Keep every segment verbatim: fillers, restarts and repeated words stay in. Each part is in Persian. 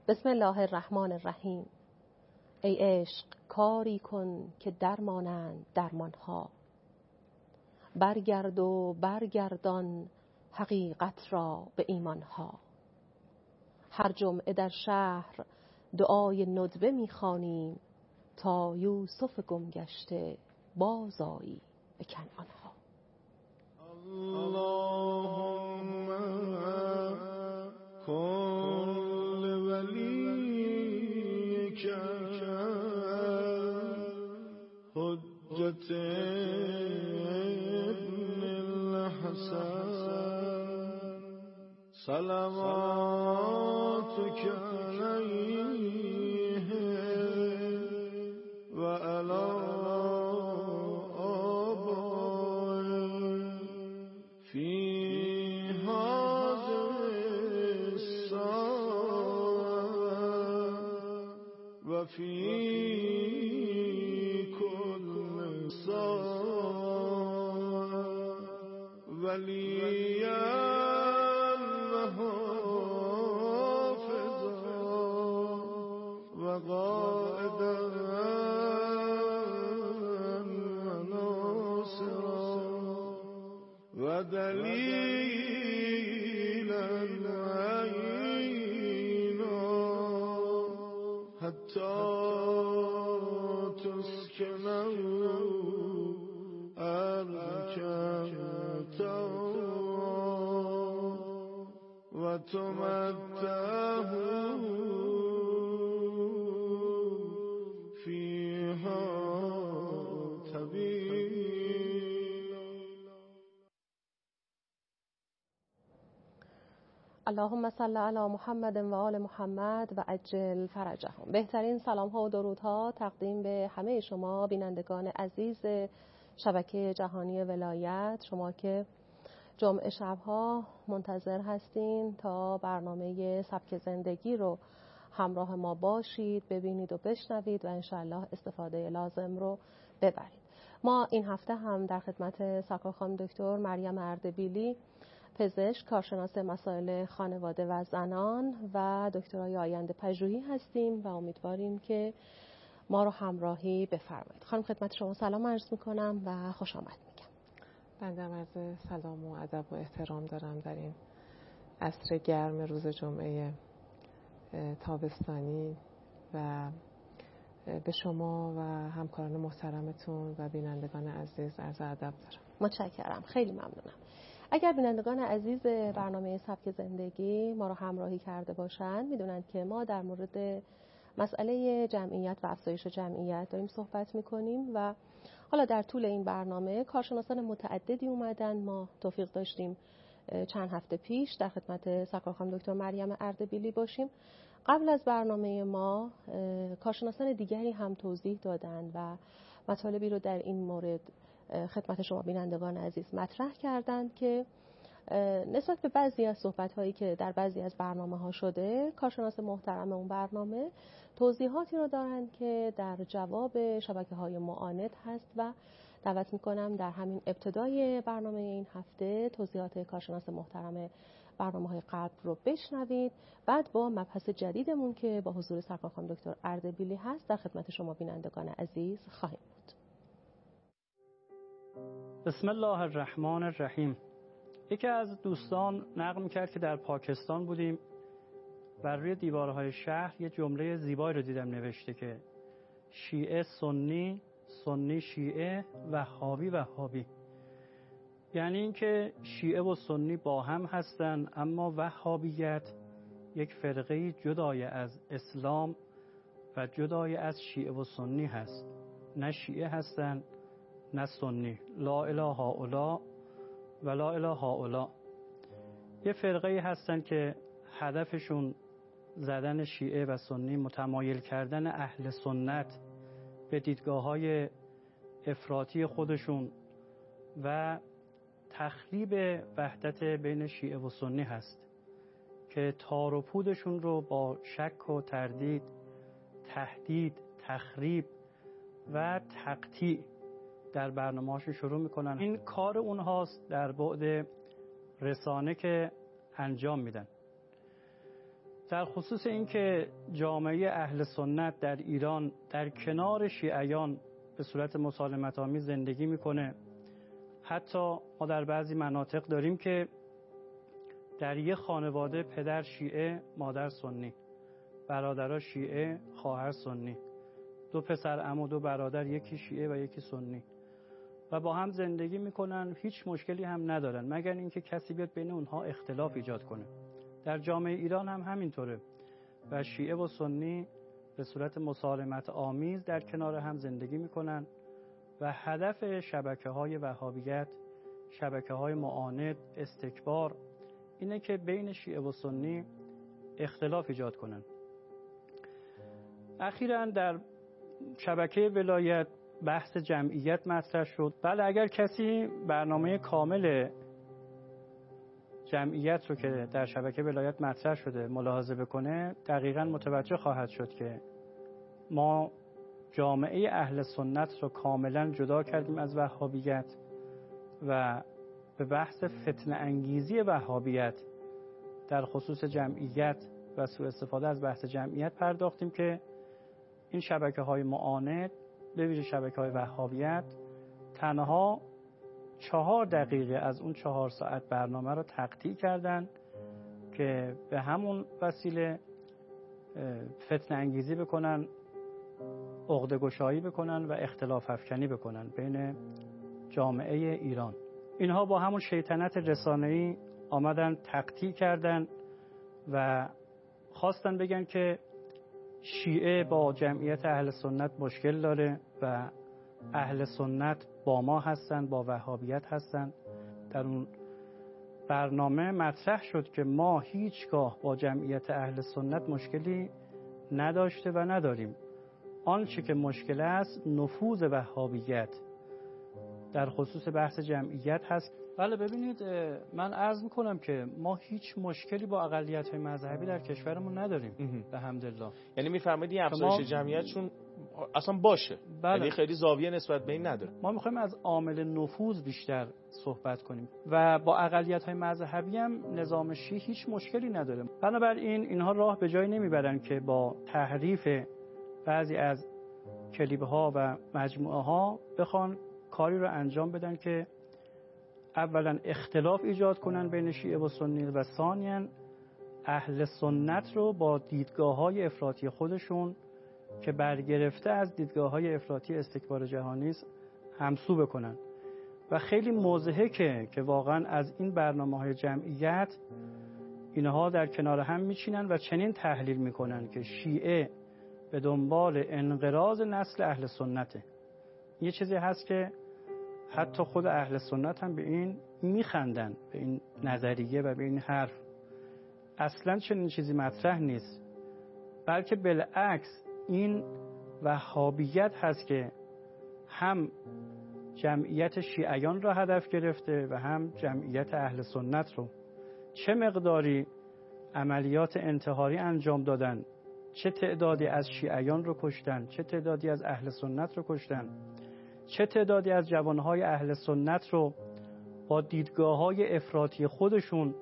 بسم الله الرحمن الرحیم. ای عشق کاری کن که درمانند درمانها، برگرد و برگردان حقیقت را به ایمانها. هر جمعه در شهر دعای ندبه می‌خوانیم، تا یوسف گم گشته بازآیی به کنعانها. اللهم کن لولیک حجة ابن الحسن صلواتك عليه وعلى آبائه في هذه الساعة وفي كل ساعة وليا وحافظا وقائدا وناصرا ودليلا عينا حتى تسكنه أرضك وتمتعه فيها طويلا. اللهم صل علی محمد و آل محمد و عجل فرجهم. بهترین سلام ها و درودها تقدیم به همه شما بینندگان عزیز شبکه جهانی ولایت، شما که جمعه شبها منتظر هستین تا برنامه سبک زندگی رو همراه ما باشید، ببینید و بشنوید و انشالله استفاده لازم رو ببرید. ما این هفته هم در خدمت سرکار خانم دکتر مریم اردبیلی، پزشک، کارشناس مسائل خانواده و زنان و دکترای آینده پژوهی هستیم و امیدواریم که ما رو همراهی بفرمایید. خانم خدمت شما سلام عرض میکنم و خوش آمد میگم. بنده عرض سلام و ادب و احترام دارم در این عصر گرم روز جمعه تابستانی و به شما و همکاران محترمتون و بینندگان عزیز عرض ادب دارم. متشکرم، خیلی ممنونم. اگر بینندگان عزیز برنامه سبک زندگی ما رو همراهی کرده باشند میدونند که ما در مورد مسئله جمعیت و افزایش جمعیت داریم صحبت میکنیم و حالا در طول این برنامه کارشناسان متعددی اومدن. ما توفیق داشتیم چند هفته پیش در خدمت سرکار خانم دکتر مریم اردبیلی باشیم. قبل از برنامه ما کارشناسان دیگری هم توضیح دادند و مطالبی رو در این مورد خدمت شما بینندگان عزیز مطرح کردند که نسبت به بعضی از صحبت‌هایی که در بعضی از برنامه‌ها شده، کارشناس محترم اون برنامه توضیحاتی رو دارند که در جواب شبکه‌های معاند هست و دعوت می‌کنم در همین ابتدای برنامه این هفته توضیحات کارشناس محترم برنامه‌های قبل رو بشنوید. بعد با مبحث جدیدمون که با حضور سرکار خانم دکتر اردبیلی هست در خدمت شما بینندگان عزیز خواهیم بود. بسم الله الرحمن الرحیم. یکی از دوستان نقل می‌کرد که در پاکستان بودیم، بر روی دیوارهای شهر یه جمله زیبایی رو دیدم نوشته که شیعه سنی، سنی شیعه، وهابی وهابی. یعنی اینکه شیعه و سنی با هم هستن، اما وهابیت یک فرقه جدای از اسلام و جدای از شیعه و سنی هست. نه شیعه هستن نه سنی. لا اله هؤلاء و لا اله هؤلاء. یه فرقه هستن که هدفشون زدن شیعه و سنی، متمایل کردن اهل سنت به دیدگاه‌های افراطی خودشون و تخریب وحدت بین شیعه و سنی هست که تار و پودشون رو با شک و تردید، تهدید، تخریب و تقطیع در برنامه‌هاشون شروع میکنن. این کار اونهاست در بعد رسانه که انجام میدن. در خصوص اینکه جامعه اهل سنت در ایران در کنار شیعیان به صورت مسالمت آمیز زندگی میکنه. حتی ما در بعضی مناطق داریم که در یک خانواده پدر شیعه، مادر سنی، برادرها شیعه، خواهر سنی، دو پسر عمو، دو برادر، یکی شیعه و یکی سنی، و با هم زندگی میکنن، هیچ مشکلی هم ندارن مگر اینکه کسی بیاد بین اونها اختلاف ایجاد کنه. در جامعه ایران هم همینطوره و شیعه و سنی به صورت مسالمت آمیز در کنار هم زندگی میکنن و هدف شبکه‌های وهابیت، شبکه‌های معاند، استکبار اینه که بین شیعه و سنی اختلاف ایجاد کنن. اخیراً در شبکه ولایت بحث جمعیت مطرح شد. بله، اگر کسی برنامه کامل جمعیت رو که در شبکه ولایت مطرح شده ملاحظه بکنه، دقیقاً متوجه خواهد شد که ما جامعه اهل سنت رو کاملاً جدا کردیم از وهابیت و به بحث فتنه انگیزی وهابیت در خصوص جمعیت و سوء استفاده از بحث جمعیت پرداختیم که این شبکه‌های معاند به ویژه شبکه‌های وهابیت تنها چهار دقیقه از اون چهار ساعت برنامه رو تقطیع کردن که به همون وسیله فتنه انگیزی بکنن، عقده گشایی بکنن و اختلاف افکنی بکنن بین جامعه ایران. اینها با همون شیطنت رسانه‌ای آمدن تقطیع کردن و خواستن بگن که شیعه با جمعیت اهل سنت مشکل داره و اهل سنت با ما هستن، با وهابیت هستن. در اون برنامه مطرح شد که ما هیچگاه با جمعیت اهل سنت مشکلی نداشته و نداریم. آنچه که مشکل است نفوذ وهابیت در خصوص بحث جمعیت هست. بله ببینید، من عرض میکنم که ما هیچ مشکلی با اقلیت‌های مذهبی در کشورمون نداریم به حمدالله. یعنی میفرمایید این افزایش جمعیتشون اصلا باشه، بله. یعنی خیلی زاویه نسبت به این نداره. ما میخوایم از عامل نفوذ بیشتر صحبت کنیم و با اقلیت‌های مذهبی هم نظام شیعی هیچ مشکلی نداره. بنابراین اینها راه به جای نمیبرن که با تحریف بعضی از کلیب‌ها و مجموعه‌ها بخوان کاری رو انجام بدن که اولا اختلاف ایجاد کنن بین شیعه و سنی و ثانیاً اهل سنت رو با دیدگاه‌های افراطی خودشون که برگرفته از دیدگاه‌های افراطی استکبار جهانی است همسو بکنن. و خیلی مضحکه که واقعا از این برنامه‌های جمعیت اینها در کنار هم میچینن و چنین تحلیل میکنن که شیعه به دنبال انقراض نسل اهل سنته. یه چیزی هست که حتی خود اهل سنت هم به این میخندن، به این نظریه و به این حرف. اصلا چنین چیزی مطرح نیست، بلکه بالعکس این وهابیت هست که هم جمعیت شیعیان را هدف گرفته و هم جمعیت اهل سنت رو. چه مقداری عملیات انتحاری انجام دادن، چه تعدادی از شیعیان رو کشتن، چه تعدادی از اهل سنت رو کشتن، چه تعدادی از جوانهای اهل سنت رو با دیدگاه‌های افراطی خودشون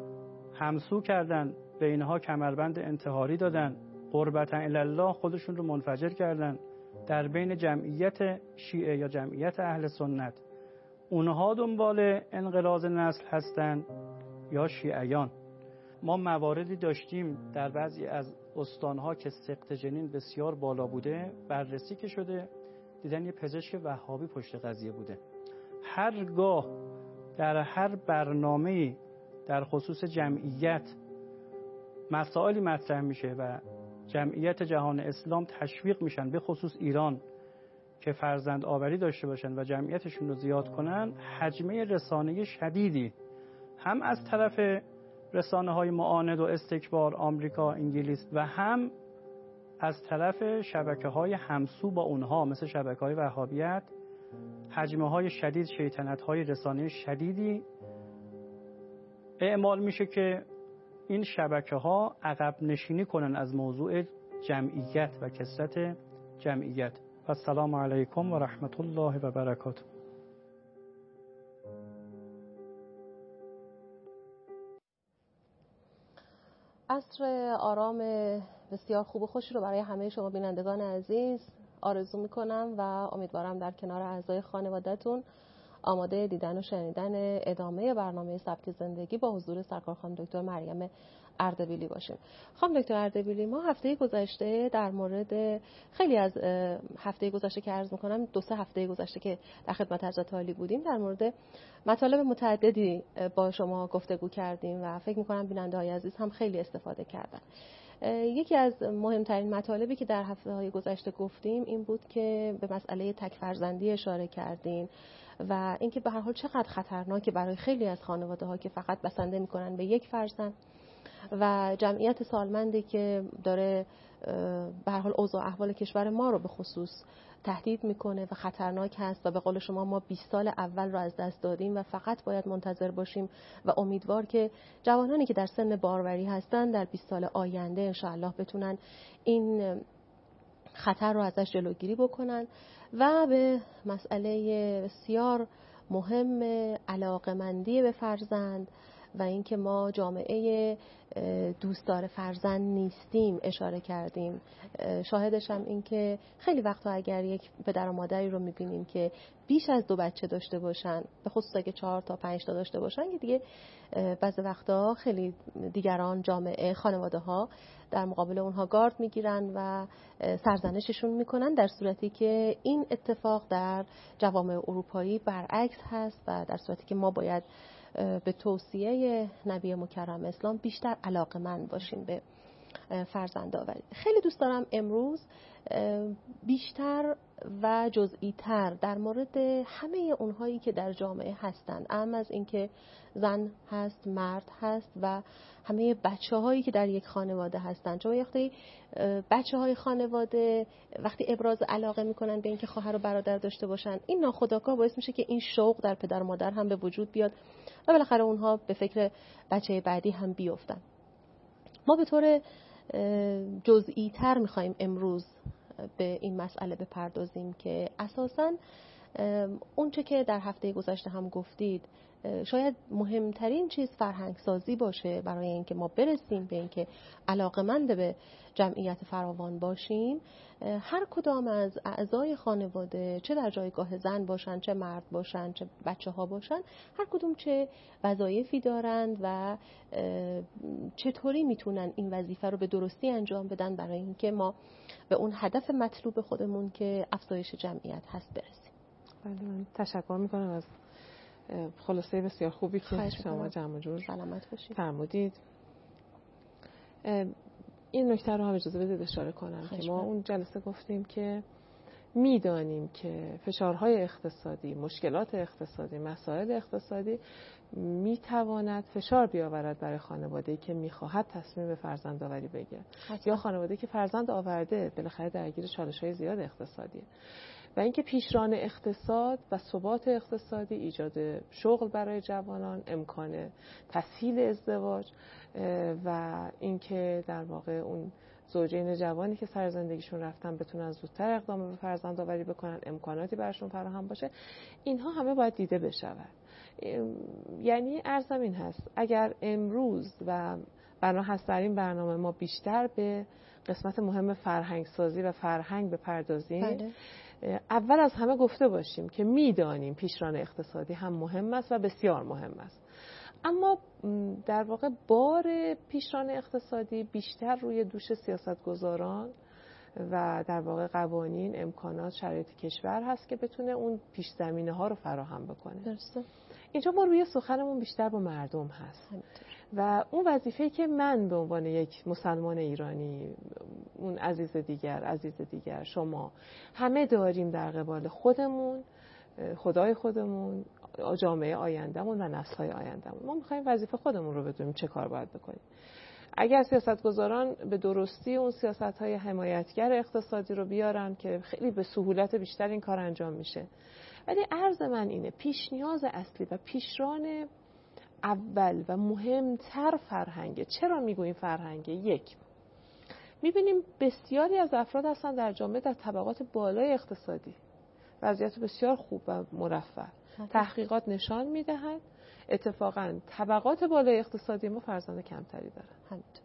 همسو کردن، به اینها کمربند انتحاری دادن، قربتا الله خودشون رو منفجر کردن در بین جمعیت شیعه یا جمعیت اهل سنت. اونها دنبال انقراض نسل هستن یا شیعیان؟ ما مواردی داشتیم در بعضی از استانها که سقط جنین بسیار بالا بوده، بررسی که شده دیدن یه پزشک وهابی پشت قضیه بوده. هرگاه در هر برنامه‌ای در خصوص جمعیت مسائلی مطرح میشه و جمعیت جهان اسلام تشویق میشن، به خصوص ایران، که فرزند آوری داشته باشن و جمعیتشون رو زیاد کنن، حجمه رسانه‌ای شدیدی هم از طرف رسانه‌های معاند و استکبار آمریکا، انگلیس و هم از طرف شبکه‌های همسو با اونها مثل شبکه‌های وهابیت، حجمه‌های شدید، شیطنت‌های رسانه‌ای شدیدی اعمال میشه که این شبکه‌ها عقب نشینی کنن از موضوع جمعیت و کثرت جمعیت. و السلام علیکم و رحمت الله و برکاته. عصر آرام بسیار خوب و خوشی رو برای همه شما بینندگان عزیز آرزو میکنم و امیدوارم در کنار اعضای خانواده‌تون آماده دیدن و شنیدن ادامه برنامه سبک زندگی با حضور سرکار خانم دکتر مریم اردبیلی باشیم. خانم دکتر اردبیلی، ما هفته گذشته در مورد خیلی از هفته گذشته که عرض میکنم دو سه هفته گذشته که در خدمت حضرت عالی بودیم در مورد مطالب متعددی با شما گفتگو کردیم و فکر میکنم بیننده های عزیز هم خیلی استفاده کردن. یکی از مهمترین مطالبی که در هفته های گذشته گفتیم این بود که به مسئله تک فرزندی اشاره کردیم و اینکه به هر حال چقدر خطرناکه برای خیلی از خانواده ها که فقط بسنده میکنن به یک فرزند و جمعیت سالمندی که داره به هر حال اوضاع احوال کشور ما رو به خصوص تهدید میکنه و خطرناک هست و به قول شما ما بیست سال اول رو از دست دادیم و فقط باید منتظر باشیم و امیدوار که جوانانی که در سن باروری هستن در بیست سال آینده انشاءالله بتونن این خطر رو ازش جلوگیری بکنن و به مسئله بسیار مهم علاقمندی به فرزند و اینکه ما جامعه دوستدار فرزند نیستیم اشاره کردیم. شاهدش هم این که خیلی وقتا اگر یک پدر و مادری رو میبینیم که بیش از دو بچه داشته باشن، به خصوص اگه چهار تا پنج تا داشته باشن، که دیگه بعضی وقتا خیلی دیگران جامعه خانواده ها در مقابل اونها گارد میگیرن و سرزنششون میکنن، در صورتی که این اتفاق در جوامع اروپایی برعکس هست و در صورتی که ما باید به توصیه نبی مکرم اسلام بیشتر علاقه‌مند باشیم به فرزند آوری. خیلی دوست دارم امروز بیشتر و جزئی تر در مورد همه اونهایی که در جامعه هستند، اهم از اینکه زن هست، مرد هست و همه بچه هایی که در یک خانواده هستند، چون وقتی بچه های خانواده وقتی ابراز علاقه میکنن به اینکه خواهر و برادر داشته باشن، این ناخودآگاه باعث میشه که این شوق در پدر و مادر هم به وجود بیاد و بالاخره اونها به فکر بچه بعدی هم بیفتن. ما به طور جزئی تر میخوایم امروز به این مسئله بپردازیم که اساساً اون چه که در هفته گذشته هم گفتید، شاید مهمترین چیز فرهنگ سازی باشه برای اینکه ما برسیم به اینکه علاقه‌مند به جمعیت فراوان باشیم. هر کدام از اعضای خانواده، چه در جایگاه زن باشن، چه مرد باشن، چه بچه ها باشن، هر کدوم چه وظایفی دارند و چطوری میتونن این وظیفه رو به درستی انجام بدن برای اینکه ما به اون هدف مطلوب خودمون که افزایش جمعیت هست برسیم. بله، من تشکر میکنم از خلاصه بسیار خوبی که شما جمع جور فرمودید. این نکته رو هم اجازه بدید اشاره کنم که ما اون جلسه گفتیم که میدانیم که فشارهای اقتصادی، مشکلات اقتصادی، مسائل اقتصادی میتواند فشار بیاورد برای خانواده‌ای که میخواهد تصمیم به فرزند آوری بگیرد یا خانواده‌ای که فرزند آورده بالاخره درگیر چالش‌های زیاد اقتصادیه و اینکه پیشران اقتصاد و ثبات اقتصادی، ایجاد شغل برای جوانان، امکان تسهیل ازدواج و اینکه در واقع اون زوجین جوانی که سر زندگیشون رفتن بتونن زودتر اقدام به فرزند آوری بکنن، امکاناتی براشون فراهم باشه، اینها همه باید دیده بشود. یعنی عرضم این هست اگر امروز و بنا هست در این برنامه ما بیشتر به قسمت مهم فرهنگ سازی و فرهنگ بپردازیم، بله. اول از همه گفته باشیم که میدانیم پیشران اقتصادی هم مهم است و بسیار مهم است، اما در واقع بار پیشران اقتصادی بیشتر روی دوش سیاستگزاران و در واقع قوانین، امکانات، شرایط کشور هست که بتونه اون پیش زمینه ها رو فراهم بکنه. درسته. اینجا ما روی سخنمون بیشتر با مردم هست و اون وظیفه‌ای که من به عنوان یک مسلمان ایرانی، اون عزیز دیگر، عزیز دیگر، شما همه داریم در قبال خودمون، خدای خودمون، جامعه آیندهمون و نسل‌های آیندهمون. ما می‌خوایم وظیفه خودمون رو بدونیم چه کار باید بکنیم. اگر سیاستگزاران به درستی اون سیاست‌های حمایتگر اقتصادی رو بیارن که خیلی به سهولت بیشتر این کار انجام میشه، ولی عرض من اینه پیش نیاز اصلی و پیشران اول و مهمتر فرهنگه. چرا میگوییم فرهنگه؟ یک، میبینیم بسیاری از افراد هستن در جامعه در طبقات بالای اقتصادی، وضعیت بسیار خوب و مرفه. تحقیقات نشان میدهد اتفاقا طبقات بالای اقتصادی ما فرزند کمتری دارن. همینطور.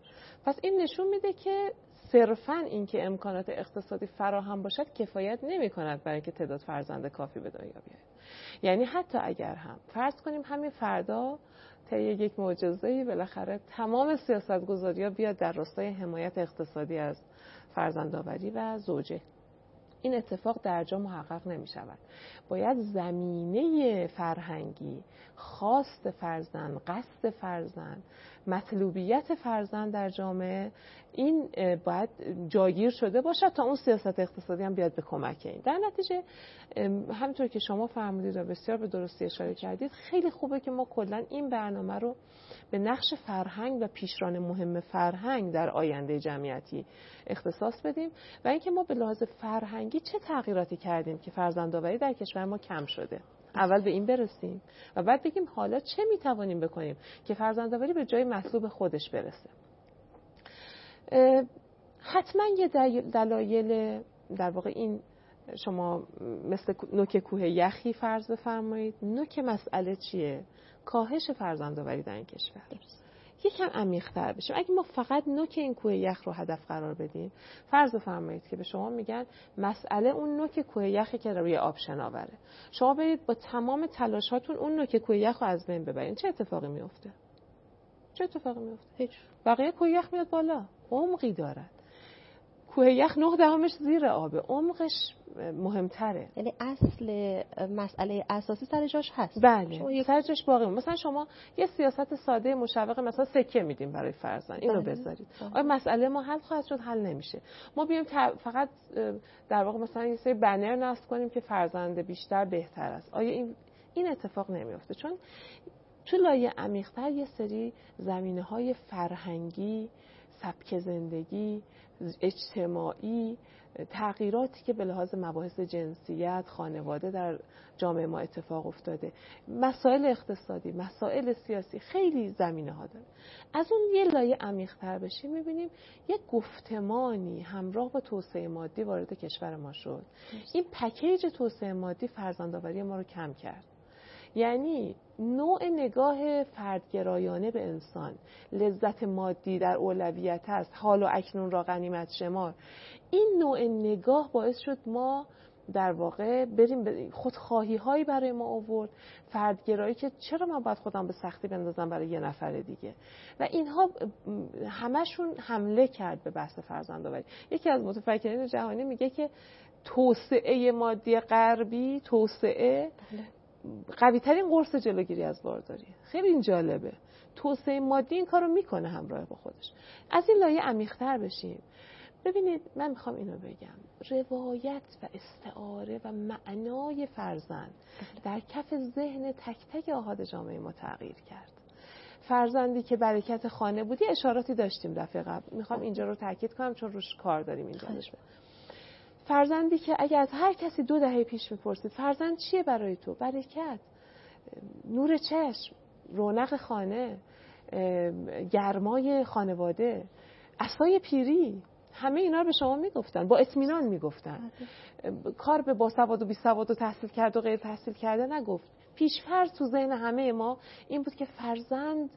پس این نشون میده که صرفاً اینکه امکانات اقتصادی فراهم باشد کفایت نمی‌کند برای اینکه تعداد فرزند کافی به دنیا بیاید. یعنی حتی اگر هم فرض کنیم همین فردا طی یک معجزه‌ای بالاخره تمام سیاست‌گذاری‌ها بیاد در راستای حمایت اقتصادی از فرزندآوری و زوجه، این اتفاق در جا محقق نمی شود. باید زمینه فرهنگی، خواست فرزند، قصد فرزند، مطلوبیت فرزند در جامعه این باید جاگیر شده باشد تا اون سیاست اقتصادی هم بیاد به کمک این. در نتیجه همونطور که شما فرمودید و بسیار به درستی اشاره کردید، خیلی خوبه که ما کلا این برنامه رو به نقش فرهنگ و پیشران مهم فرهنگ در آینده جمعیتی اختصاص بدیم و اینکه ما به لحاظ فرهنگی چه تغییراتی کردیم که فرزندآوری در کشور ما کم شده. اول به این برسیم و بعد بگیم حالا چه میتوانیم بکنیم که فرزندآوری به جای مطلوب خودش برسه. حتما یه دلایل در واقع این شما مثل نوک کوه یخی فرض بفرمایید. نوک مسئله چیه؟ کاهش فرزندآوری در این کشور. یکم عمیق‌تر بشیم. اگه ما فقط نوک این کوه یخ رو هدف قرار بدیم، فرض بفرمایید که به شما میگن مسئله اون نوک کوه یخی که روی آب شناوره. شما برید با تمام تلاشاتون اون نوک کوه یخ رو از بین ببرین. چه اتفاقی میفته؟ چه اتفاقی میفته؟ هیچ. بقیه کوه یخ میاد بالا. عمقی دارد. کوه یخ نه دهمش زیر آبه، عمقش مهمتره. یعنی اصل مسئله اساسی سر جاش هست. بله، سر جاش باقی. مثلا شما یه سیاست ساده مشوق مثلا سکه میدیم برای فرزند، اینو بله. بذارید. آیا مسئله ما حل خواهد شد؟ حل نمیشه. ما بیایم فقط در واقع مثلا یه سری بنر نصب کنیم که فرزند بیشتر بهتر است. آیا این این اتفاق نمیفته؟ چون تو لایه عمیق‌تر یه سری زمینه‌های فرهنگی، سبک زندگی، اجتماعی، تغییراتی که به لحاظ مباحث جنسیت، خانواده در جامعه ما اتفاق افتاده، مسائل اقتصادی، مسائل سیاسی، خیلی زمینه‌ها داره. از اون یه لایه عمیق‌تر بشیم می‌بینیم یک گفتمانی همراه با توسعه مادی وارد کشور ما شد. این پکیج توسعه مادی فرزندآوری ما رو کم کرد. یعنی نوع نگاه فردگرایانه به انسان، لذت مادی در اولویت است، حال و اکنون را غنیمت شمار، این نوع نگاه باعث شد ما در واقع بریم خودخواهی هایی برای ما آورد، فردگرایی که چرا من باید خودم به سختی بندازم برای یه نفر دیگه، و اینها همشون حمله کرد به بحث فرزندآوری. یکی از متفکرین جهانی میگه که توسعه مادی غربی، توسعه قوی ترین قرص جلوگیری از بارداری. خیلی این جالبه. توسعه مادی این کارو میکنه همراه با خودش. از این لایه عمیق‌تر بشیم. ببینید من میخوام اینو بگم، روایت و استعاره و معنای فرزند در کف ذهن تک تک آحاد جامعه ما تغییر کرد. فرزندی که برکت خانه بودی، اشاراتی داشتیم دفعه قبل، میخوام اینجا رو تاکید کنم چون روش کار داریم اینجا. فرزندی که اگه از هر کسی دو دهه پیش میپرسید فرزند چیه برای تو؟ برکت، نور چشم، رونق خانه، گرمای خانواده، عصای پیری، همه اینا رو به شما میگفتن، با اطمینان میگفتن. کار به باسواد و بیسواد و تحصیل کرد و غیر تحصیل کرده نگفت. پیش‌فرض تو ذهن همه ما این بود که فرزند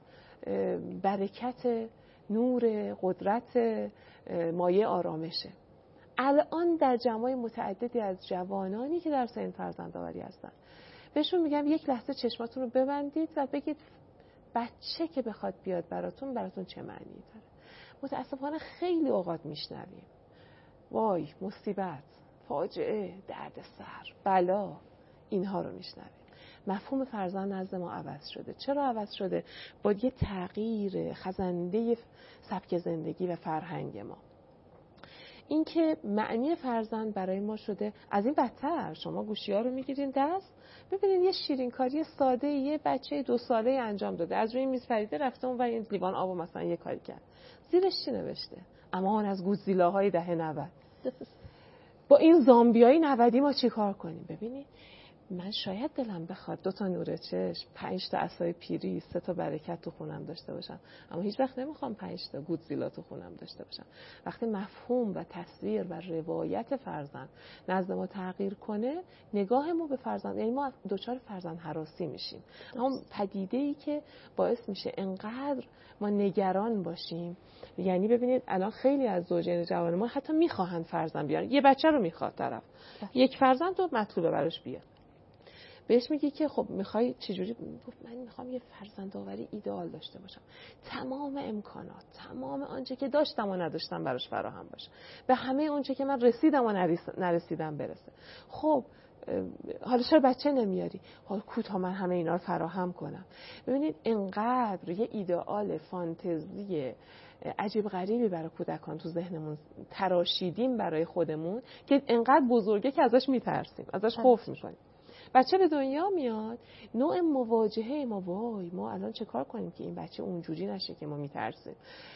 برکت، نور، قدرت، مایه آرامشه. الان در جمعای متعددی از جوانانی که در سن فرزندآوری هستن بهشون میگم یک لحظه چشماتون رو ببندید و بگید بچه که بخواد بیاد براتون براتون چه معنی داره. متاسفانه خیلی اوقات میشنویم وای، مصیبت، فاجعه، دردسر، بلا، اینها رو میشنویم. مفهوم فرزند نزد ما عوض شده. چرا عوض شده؟ با یه تغییر خزنده سبک زندگی و فرهنگ ما. این که معنی فرزند برای ما شده از این بدتر. شما گوشی ها رو میگیرین دست، ببینین یه شیرینکاری ساده یه بچه دو ساله انجام داده، از روی میز پریده رفته اون و این لیوان آبو مثلا یه کاری کرد، زیرش چی نوشته؟ امان از گودزیلاهای دهه نود. با این زامبیای نودی ما چی کار کنیم؟ ببینید من شاید دلم بخواد دو تا نور چشم، پنج تا عصای پیری، سه تا برکت تو خونم داشته باشم، اما هیچ وقت نمیخوام پنج تا گودزیلا تو خونم داشته باشم. وقتی مفهوم و تصویر و روایت فرزند نزد ما تغییر کنه، نگاه ما به فرزند، یعنی ما دوچار فرزند هراسی میشیم. اما پدیده‌ای که باعث میشه انقدر ما نگران باشیم، یعنی ببینید الان خیلی از زوجین جوان ما حتی میخواهند فرزند بیارن، یه بچه رو میخواد طرف، یک فرزند رو مطلوبه براش بیاد، بهش میگی که خب میخوای چجوری؟ گفت من میخوام یه فرزند آوری ایدئال داشته باشم، تمام امکانات، تمام آنچه که داشتم و نداشتم براش فراهم باشه، به همه اونچه که من رسیدم و نرسیدم برسه. خب حالا چرا بچه نمیاری؟ حالا کوتا من همه اینا رو فراهم کنم. ببینید اینقدر یه ایدئال فانتزی عجیب غریبی برای کودکان تو ذهنمون تراشیدیم برای خودمون که اینقدر بزرگه که ازش میترسیم، ازش خوف میکنیم. بچه به دنیا میاد، نوع مواجهه ما، وای ما الان چه کار کنیم که این بچه اونجوری نشه که ما میترسیم.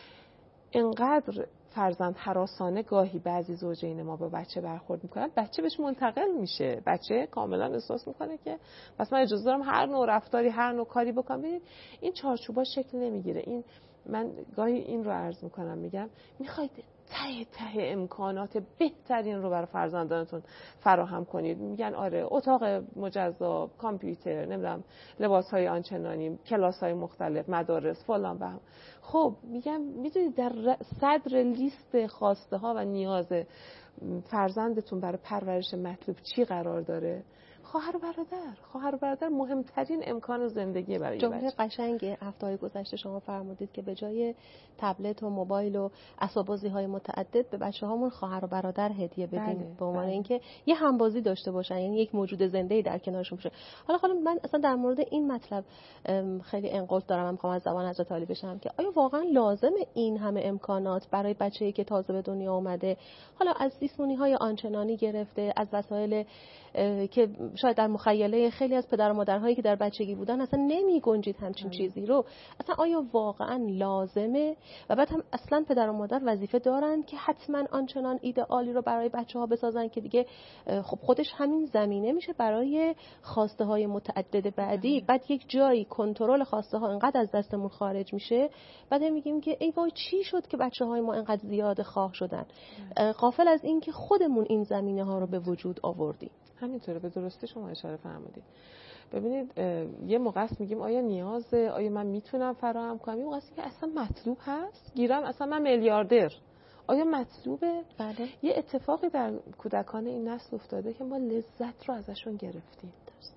اینقدر فرزند هراسانه گاهی بعضی زوجین ما با بچه برخورد میکنن، بچه بهش منتقل میشه، بچه کاملا احساس میکنه که بس من اجازه دارم هر نوع رفتاری، هر نوع کاری بکنم. ببینید این چارچوبا شکل نمیگیره. این من گاهی این رو عرض میکنم، میگم میخواید ته ته امکانات بهترین رو برای فرزندانتون فراهم کنید، میگن آره اتاق مجزا، کامپیوتر، نمیدونم لباسهای آنچنانی، کلاس‌های مختلف، مدارس فلان بهم. خب میگم میدونید در صدر لیست خواسته ها و نیاز فرزندتون برای پرورش مطلوب چی قرار داره؟ خواهر و برادر. خواهر و برادر مهمترین امکان زندگی برای بچه. جمله قشنگه هفته‌های گذشته شما فرمودید که به جای تبلت و موبایل و اسباب بازی‌های متعدد به بچه‌هامون خواهر و برادر هدیه بدیم، بله، به عنوان بله. اینکه یه همبازی داشته باشن، یعنی یک موجود زنده‌ای در کنارشون باشه. حالا حالا من اصلا در مورد این مطلب خیلی انقلت دارم، می‌خوام از زبان حضرت علی بشم که آیا واقعا لازمه این همه امکانات برای بچه‌ای که تازه به دنیا اومده، حالا از زیستمونی‌های آنچنانی گرفته، از وسایل که شاید در مخیله خیلی از پدر و مادرهایی که در بچگی بودن اصلا نمی گنجید همچین چیزی رو، اصلا آیا واقعا لازمه؟ و بعد هم اصلا پدر و مادر وظیفه دارن که حتما آنچنان ایدئالی رو برای بچه ها بسازن که دیگه خب خودش همین زمینه میشه برای خواسته های متعدد بعدی. بعد یک جایی کنترل خواسته ها انقدر از دستمون خارج میشه، بعد هم میگیم که ای وای چی شد که بچه های ما انقدر زیاد خواه شدن، غافل از این که خودمون این زمینه ها رو به وجود آوردیم. همینطوره، به درستی شما اشاره فرمودید. ببینید یه موقع است میگیم آیا نیازه، آیا من میتونم فراهم کنم، یه موقع است که اصلا مطلوب هست، گیرم اصلا من میلیاردر، آیا مطلوبه؟ بله. یه اتفاقی در کودکان این نسل افتاده که ما لذت رو ازشون گرفتیم.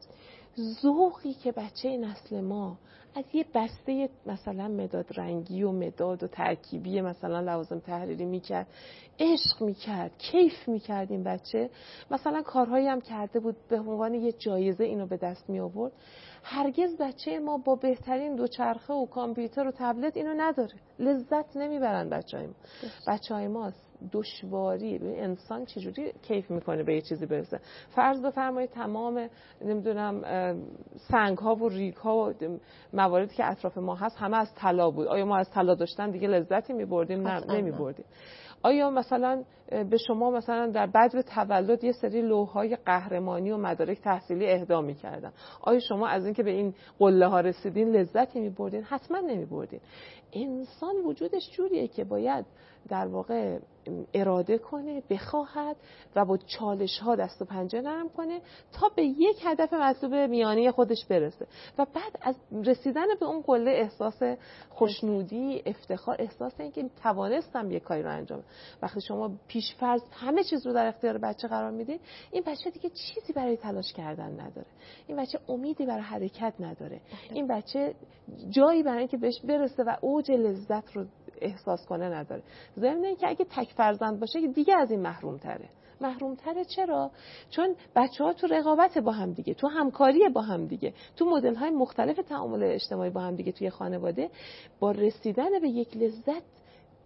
ذوقی که بچه نسل ما از یه بسته مثلا مداد رنگی و مداد و ترکیبی مثلا لوازم تحریری میکرد، عشق میکرد، کیف میکرد این بچه، مثلا کارهایی هم کرده بود به عنوان یه جایزه اینو به دست می آورد. هرگز بچه ما با بهترین دوچرخه و کامپیوتر و تبلت اینو نداره، لذت نمیبرن بچهای ما. بچهای ما دشواری، انسان چجوری کیف میکنه به یه چیزی برسه. فرض بفرمایید تمام نمیدونم سنگ ها و ریگ ها و مواردی که اطراف ما هست همه از طلا بود، آیا ما از طلا داشتن دیگه لذتی میبردیم؟ نه، نمیبردیم. آیا مثلا به شما مثلا در بدو تولد یه سری لوح‌های قهرمانی و مدارک تحصیلی اهدا می‌کردن، آیا شما از اینکه به این قله ها رسیدین لذتی می‌بردین؟ حتما نمی‌بردین. انسان وجودش جوریه که باید در واقع اراده کنه، بخواهد و با چالش ها دست و پنجه نرم کنه تا به یک هدف مطلوب میانی خودش برسه و بعد از رسیدن به اون قله احساس خوشنودی، افتخار، احساس اینکه توانستم یک کاری رو انجام. وقتی شما پیش فرض همه چیز رو در اختیار بچه قرار میدید، این بچه دیگه چیزی برای تلاش کردن نداره، این بچه امیدی برای حرکت نداره، این بچه جایی برای اینکه بهش برسه و اوج لذت رو احساس کنه نداره. ضمن اینکه اگه تک فرزند باشه دیگه از این محروم تره. محروم تره چرا؟ چون بچه‌ها تو رقابت با هم دیگه، تو همکاری با هم دیگه، تو مدل‌های مختلف تعامل اجتماعی با هم دیگه توی خانواده با رسیدن به یک لذت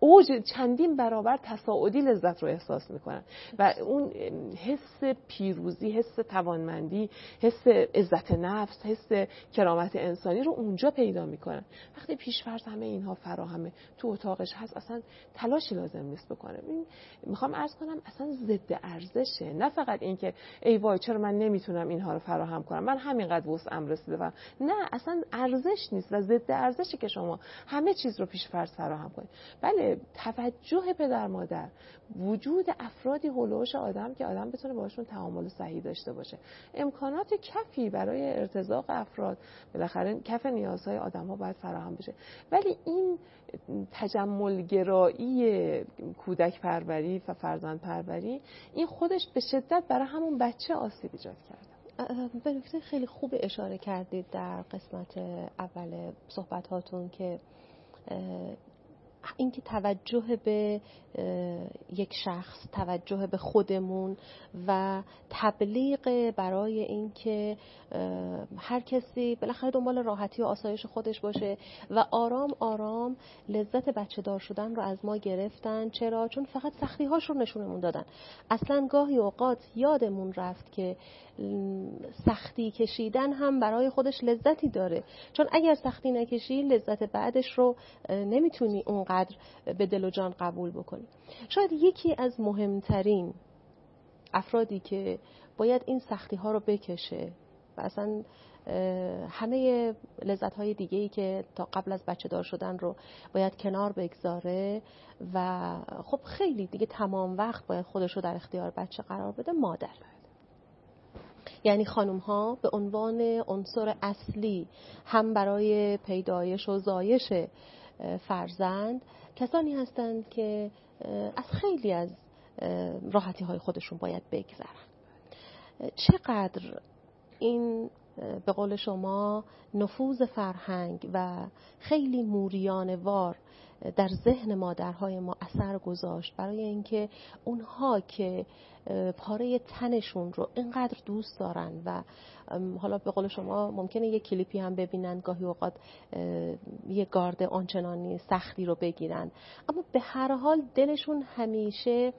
اوج چندین برابر تصاعدی لذت رو احساس میکنن و اون حس پیروزی، حس توانمندی، حس عزت نفس، حس کرامت انسانی رو اونجا پیدا میکنن. وقتی پیش‌فرض همه اینها فراهمه، تو اتاقش هست، اصلا تلاشی لازم نیست بکنه. میخوام عرض کنم اصلا ضد ارزشه، نه فقط این که ای وای چرا من نمیتونم اینها رو فراهم کنم، من همینقدر وسعم رسیده و نه، اصلا ارزش نیست و ضد ارزشه که شما همه چیز رو پیش‌فرض فراهم کنید. بله، توجه پدر مادر، وجود افرادی هولوش آدم که آدم بتونه باشون تعامل صحیح داشته باشه، امکانات کفی برای ارتزاق افراد، بالاخره کف نیازهای آدم‌ها باید فراهم بشه. ولی این تجمل گرایی کودک پروری و فرزند پروری، این خودش به شدت برای همون بچه آسیب ایجاد کرده. به نکته خیلی خوب اشاره کردید در قسمت اول صحبت هاتون که اینکه توجه به یک شخص، توجه به خودمون و تبلیغ برای اینکه هر کسی بالاخره دنبال راحتی و آسایش خودش باشه و آرام آرام لذت بچه دار شدن رو از ما گرفتن. چرا؟ چون فقط سختی هاش رو نشونمون دادن. اصلا گاهی اوقات یادمون رفت که سختی کشیدن هم برای خودش لذتی داره، چون اگر سختی نکشی لذت بعدش رو نمیتونی اونقدر به دل و جان قبول بکنی. شاید یکی از مهمترین افرادی که باید این سختی ها رو بکشه و اصلا همه لذت های دیگه‌ای که تا قبل از بچه دار شدن رو باید کنار بگذاره و خب خیلی دیگه تمام وقت باید خودش رو در اختیار بچه قرار بده، مادر. یعنی خانم ها به عنوان عنصر اصلی هم برای پیدایش و زایش فرزند کسانی هستند که از خیلی از راحتی های خودشون باید بگذرن. چقدر این به قول شما نفوذ فرهنگ و خیلی موریانه‌وار در ذهن مادرهای ما اثر گذاشت برای اینکه اونها که پاره تنشون رو اینقدر دوست دارن و حالا به قول شما ممکنه یک کلیپی هم ببینن، گاهی اوقات یه گارد آنچنانی سختی رو بگیرن، اما به هر حال دلشون همیشه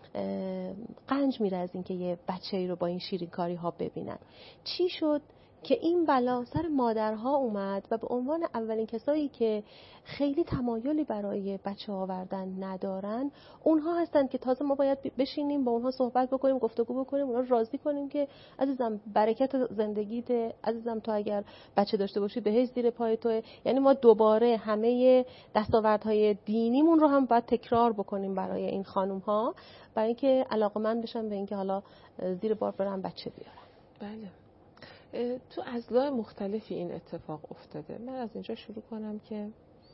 قنج میره از اینکه یه بچه‌ای رو با این شیرینکاری ها ببینن. چی شد که این بلا سر مادرها اومد و به عنوان اولین کسایی که خیلی تمایلی برای بچه آوردن ندارن اونها هستن که تازه ما باید بشینیم با اونها صحبت بکنیم، گفتگو بکنیم، اونها راضی کنیم که عزیزم برکت زندگیته، عزیزم تو اگر بچه داشته باشی بهش زیر پای توه. یعنی ما دوباره همه دستاوردهای دینیمون رو هم باید تکرار بکنیم برای این خانوم ها، برای اینکه علاقه‌مند بشن به اینکه حالا زیر بار برن بچه بیارن. بله، تو اضلاع مختلفی این اتفاق افتاده. من از اینجا شروع کنم که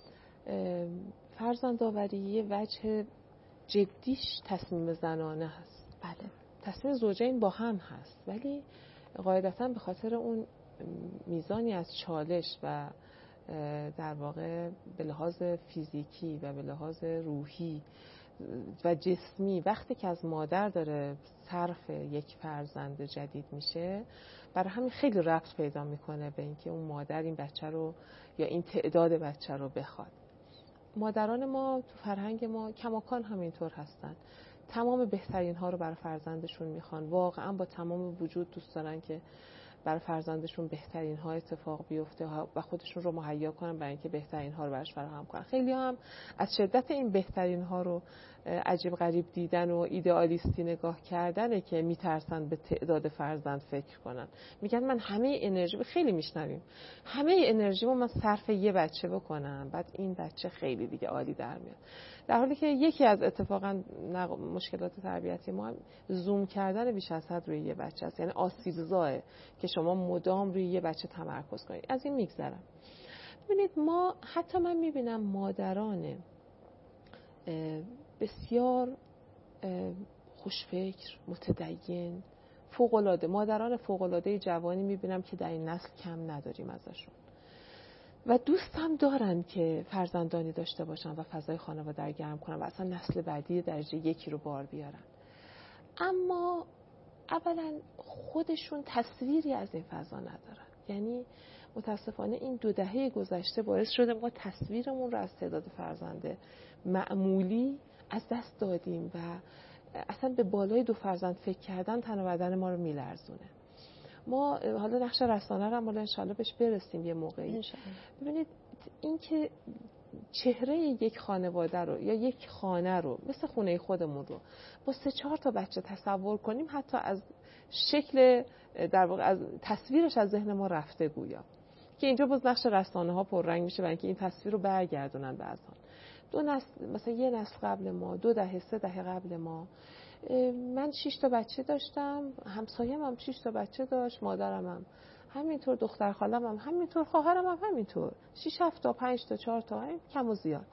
فرزندآوری یه وجه جدیش تصمیم زنانه هست. بله، تصمیم زوجین با هم هست، ولی قاعدتاً به خاطر اون میزانی از چالش و در واقع به لحاظ فیزیکی و به لحاظ روحی و جسمی وقتی که از مادر داره صرف یک فرزند جدید میشه، برای همین خیلی ربط پیدا میکنه به اینکه اون مادر این بچه رو یا این تعداد بچه رو بخواد. مادران ما تو فرهنگ ما کماکان همینطور هستن، تمام بهترین ها رو برای فرزندشون میخوان، واقعا با تمام وجود دوست دارن که برای فرزندشون بهترین ها اتفاق بیفته و خودشون رو مهیا کنن برای اینکه بهترین ها رو براش فراهم کنن. خیلی هم از شدت این بهترین ها رو عجیب غریب دیدن و ایدئالیستی نگاه کردنه که میترسن به تعداد فرزند فکر کنن. میگن من همه انرژی، خیلی میشنویم، همه انرژیمو من صرف یه بچه بکنم بعد این بچه خیلی دیگه عالی در میاد. در حالی که یکی از اتفاقا مشکلات تربیتی ما هم زوم کردن بیش از حد روی یه بچه است، یعنی آسیب‌زاه که شما مدام روی یه بچه تمرکز کنید. از این میگذرم. ببینید ما حتی من میبینم مادران بسیار خوشفکر، متدین، فوق‌العاده، مادران فوق‌العاده جوانی میبینم که در این نسل کم نداریم ازشون و دوست هم دارن که فرزندانی داشته باشن و فضای خانواده رو گرم کنن و اصلا نسل بعدی درجه یکی رو بار بیارن. اما اولا خودشون تصویری از این فضا ندارن. یعنی متاسفانه این دو دهه گذشته باعث شده ما تصویرمون رو از تعداد فرزند معمولی از دست دادیم و اصلا به بالای دو فرزند فکر کردن تن و بدن ما رو میلرزونه. ما حالا نقش رسانه رو هم حالا انشالله بهش برسیم یه موقعی. ببینید این که چهره یک خانواده رو یا یک خانه رو مثل خونه خودمون رو با سه چهار تا بچه تصور کنیم، حتی از شکل در واقع از تصویرش از ذهن ما رفته گویا، که اینجا باز نقش رسانه ها پررنگ میشه برای اینکه این تصویر رو برگردونن به ازان دو نسل، مثلا یه نسل قبل ما، دو دهه سه دهه قبل ما. من شش تا بچه داشتم، همسایه‌م هم شش تا بچه داشت، مادرم هم همینطور، دختر خالم هم همینطور، خواهرم هم همینطور، شش هفت تا پنج تا چهار تا، کم و زیاد.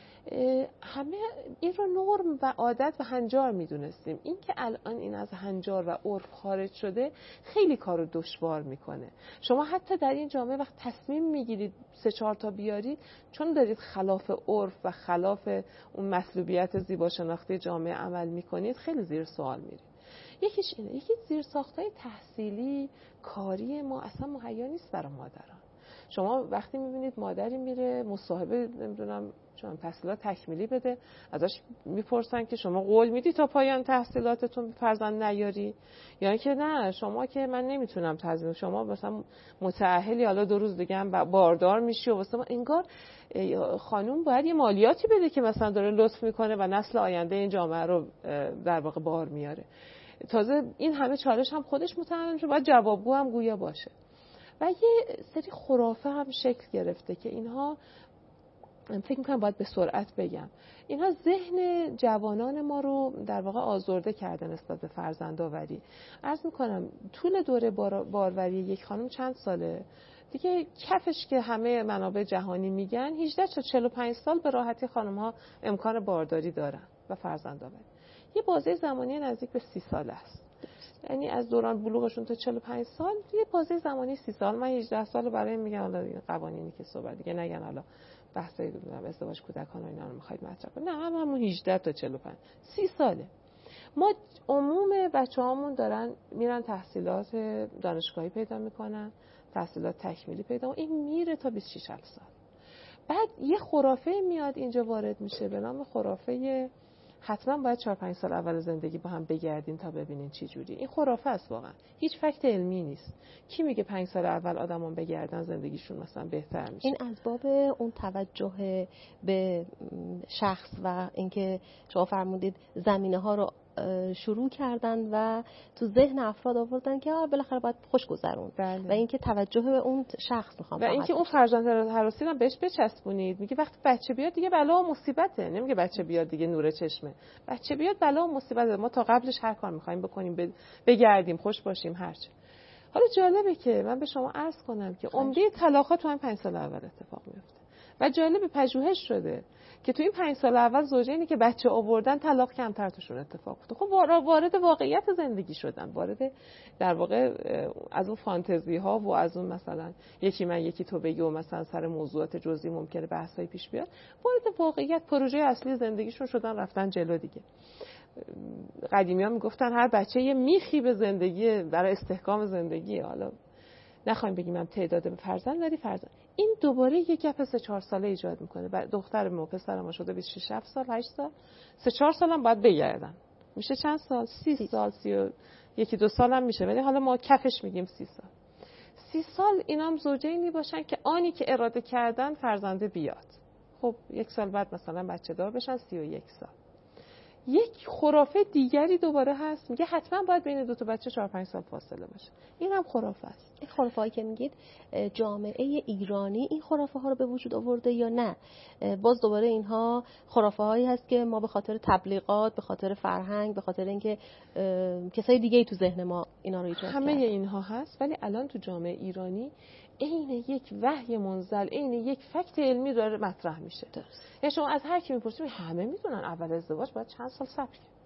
همه این رو نرم و عادت و هنجار میدونستیم. این که الان این از هنجار و عرف خارج شده خیلی کارو دشوار میکنه. شما حتی در این جامعه وقت تصمیم میگیرید سه چهار تا بیارید، چون دارید خلاف عرف و خلاف اون مطلوبیت زیبا شناختی جامعه عمل میکنید، خیلی زیر سوال میرید. یکیش اینه، یکی زیر ساختای تحصیلی کاری ما اصلا مهیا نیست برای مادران. شما وقتی میبینید مادری میره مصاحبه نمیدونم چون تحصیلات تکمیلی بده، ازش میپرسن که شما قول میدی تا پایان تحصیلاتتون فرزند نیاری؟ یعنی که نه شما که من نمیتونم تضمین، شما مثلا متأهلی، حالا دو روز دیگه هم باردار میشی و واسه ما انگار خانوم باید یه مالیاتی بده که مثلا داره لطف میکنه و نسل آینده این جامعه رو در واقع بار میاره. تازه این همه چالش هم خودش متحمل میشه، باید جوابگو هم گویا باشه. و یه سری خرافه هم شکل گرفته که اینها فکر میکنم باید به سرعت بگم، اینها ذهن جوانان ما رو در واقع آزرده کرده نسبت به فرزندآوری. عرض میکنم طول دوره باروری یک خانم چند ساله دیگه؟ کفش که همه منابع جهانی میگن هجده تا چهل و پنج سال به راحتی خانم ها امکان بارداری دارن و فرزندآوری. یه بازه زمانی نزدیک به سی سال است، یعنی از دوران بلوغشون تا چهل و پنج سال یه بازه زمانی سی سال. من هجده سال برای میگم حالا قوانینی که صحبت دیگه نگن حالا بحثای ازدواج کودکان و اینا رو میخواید مطرح کنید، نه هم همون هجده تا چهل و پنج سی ساله. ما عموم بچه‌هامون دارن میرن تحصیلات دانشگاهی پیدا میکنن، تحصیلات تکمیلی پیدا، این میره تا بیست و شش سال. بعد یه خرافه میاد اینجا وارد میشه به نام خرافه حتما باید چهار پنج سال اول زندگی با هم بگردین تا ببینین چی جوری. این خرافه است واقعا، هیچ فکت علمی نیست. کی میگه پنج سال اول آدمان بگردن زندگیشون مثلا بهتر میشه؟ این از باب اون توجه به شخص و اینکه شما فرمودید زمینه ها رو شروع کردن و تو ذهن افراد آوردن که بالاخره باید خوش گذرون. بله. و اینکه توجه به اون شخص میخوام، و اینکه اون فرزند هراسی رو بهش بچسبونید. میگه وقتی بچه بیاد دیگه بلا و مصیبته، نمیگه بچه بیاد دیگه نور چشمه، بچه بیاد بلا و مصیبته. ما تا قبلش هر کار میخوایم بکنیم، بگردیم، خوش باشیم، هرچی. حالا جالبه که من به شما عرض کنم که عمده طلاقات تو این پنج سال اول اتفاق میفته و جالب پژوهش شده که تو این پنج سال اول زوجینی که بچه آوردن طلاق کمتر توشون اتفاق افتاد. خب وارد واقعیت زندگی شدن، وارد در واقع از اون فانتزی ها و از اون مثلا یکی من یکی تو بگی و مثلا سر موضوعات جزئی ممکنه بحثای پیش بیاد، وارد واقعیت پروژه اصلی زندگیشون شدن، رفتن جلو دیگه. قدیمی‌ها میگفتن هر بچه یه میخی به زندگی برای استحکام زندگی. حالا نخوایم بگیم هم تعداد به فرزند ولی فرزند این دوباره یک گپ سه چهار ساله ایجاد میکنه. بعد دختر ما پسر ما شده بیست و شش سال هشت سال، سه چهار سال هم باید بگردن، میشه چند سال؟ سی سال، سی و یکی دو سال هم میشه، ولی حالا ما کفش میگیم سی سال. سی سال اینا هم زوجینی باشن که آنی که اراده کردن فرزنده بیاد. خب یک سال بعد مثلا بچه دار بشن، سی و یک سال. یک خرافه دیگری دوباره هست، میگه حتما باید بین دو تا بچه چهار پنج سال فاصله باشه. این هم خرافه است. این خرافه هایی که میگید جامعه ایرانی این خرافه ها رو به وجود آورده یا نه؟ باز دوباره اینها خرافه هایی هست که ما به خاطر تبلیغات، به خاطر فرهنگ، به خاطر اینکه کسای دیگه ای تو ذهن ما اینا رو ایجاد کردن. همه اینها هست، ولی الان تو جامعه ایرانی عین یک وحی منزل، عین یک فکت علمی داره مطرح میشه. یعنی شما از هر کی میپرسید همه میدونن اول ازدواج باید چند سال صبر کنید.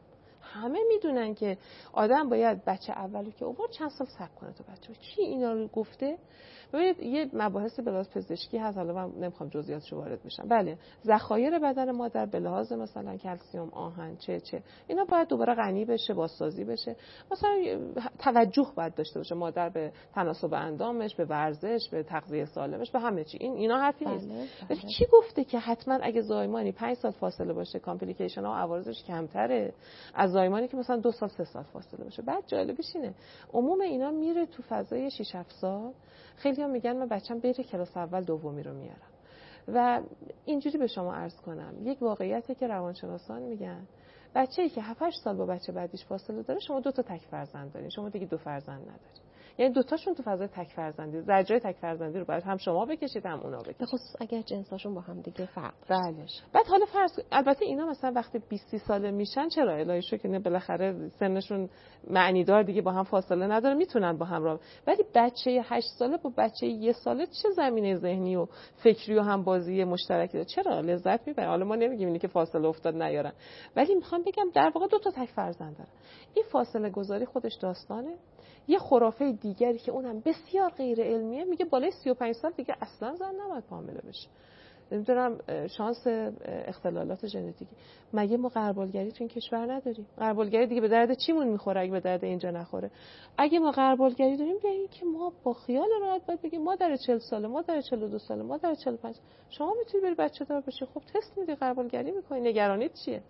همه میدونن که آدم باید بچه اولو که اومد چند سال صبر کنه تا بچه. کی اینا رو گفته؟ ببینید یه مباحث به لحاظ پزشکی هست، حالا من نمیخوام جزئیاتش وارد بشم. بله، ذخایر بدن مادر به لحاظ مثلا کلسیم، آهن، چه چه اینا باید دوباره غنی بشه، بازسازی بشه. مثلا توجه باید داشته باشه مادر به تناسب اندامش، به ورزش، به تغذیه سالمش، به همه چی. این اینا حرفی نیست. بله، ولی بله. کی گفته که حتما اگه زایمانی پنج سال فاصله باشه کامپلیکیشن ها و عوارضش کمتره از زایمانی که مثلا دو سال سه سال فاصله باشه؟ بعد جالبش اینه عموم اینا میره تو فضای شش هفت سال. خیلی هم میگن من بچه‌م بره کلاس اول دومی رو میارم. و اینجوری به شما عرض کنم یک واقعیتی که روانشناسان میگن بچه‌ای که هفت هشت سال با بچه بعدیش فاصله داره، شما دو تا تک فرزند دارین، شما دیگه دو فرزند ندارین. یعنی دو تاشون تو فضای تک فرزندی، زجرای تک فرزندی رو باید هم شما بکشید هم اونا بکشید. به خصوص اگر جنساشون با هم دیگه فرق بله. بعد حالا فرض البته اینا مثلا وقتی بیست ساله میشن چرا الهی شو که نه بالاخره سنشون معنی دار دیگه با هم فاصله نداره میتونن با هم راه. ولی بچه هشت ساله با بچه یک ساله چه زمینه ذهنی و فکری و هم بازی مشترکی داره؟ چرا لذت میبره؟ حالا ما نمیگیم اینی که فاصله افتاد نیارن، ولی میخوام بگم در واقع دو تا تک فرزند دارن. این فاصله گذاری خودش داستانه. یه خرافه دیگری که اونم بسیار غیر علمیه میگه بالای سی و پنج سال دیگه اصلا زن نباید حامله بشه. نمیدونم شانس اختلالات ژنتیکی. مگه ما غربالگری تو این کشور نداریم؟ غربالگری دیگه به درد چیمون میخوره اگه به درد اینجا نخوره؟ اگه ما غربالگری داریم یعنی که ما با خیال راحت باید بگیم مادر چهل ساله، مادر چهل و دو ساله، مادر چهل و پنج. شما میتونی بری بچه دار بشی، خب تست میدی غربالگری میکنی، نگرانیت چیه؟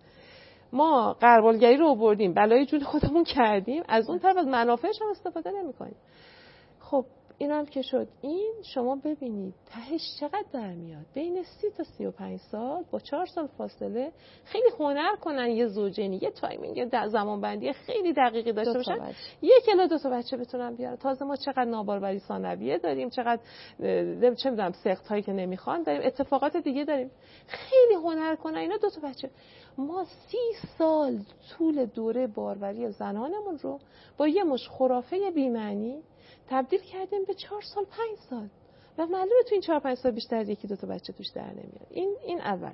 ما غربالگری رو آوردیم بلای جون خودمون کردیم، از اون طرف از منافعش هم استفاده نمی‌کنیم. خب این هم که شد. این شما ببینید تهش چقدر در میاد بین سی تا سی و پنج سال با چهار سال فاصله خیلی هنر کنن یه زوجینی، یه تایمینگ زمان بندی خیلی دقیقی داشته باشن، یک الی دو تا بچه بتونن بیارن. تازه ما چقدر ناباروری ثانویه داریم، چقدر چه می‌دونم سخت هایی که نمیخوان داریم، اتفاقات دیگه داریم. خیلی هنر کنن اینا دو تا بچه. ما سی سال طول دوره باروری زنانمون رو با یه مش خرافه بی‌معنی تبدیل کردیم به چهار سال پنج سال و معلومه تو این چهار پنج سال بیشتر یکی دو تا بچه توش در نمیاد. این این اول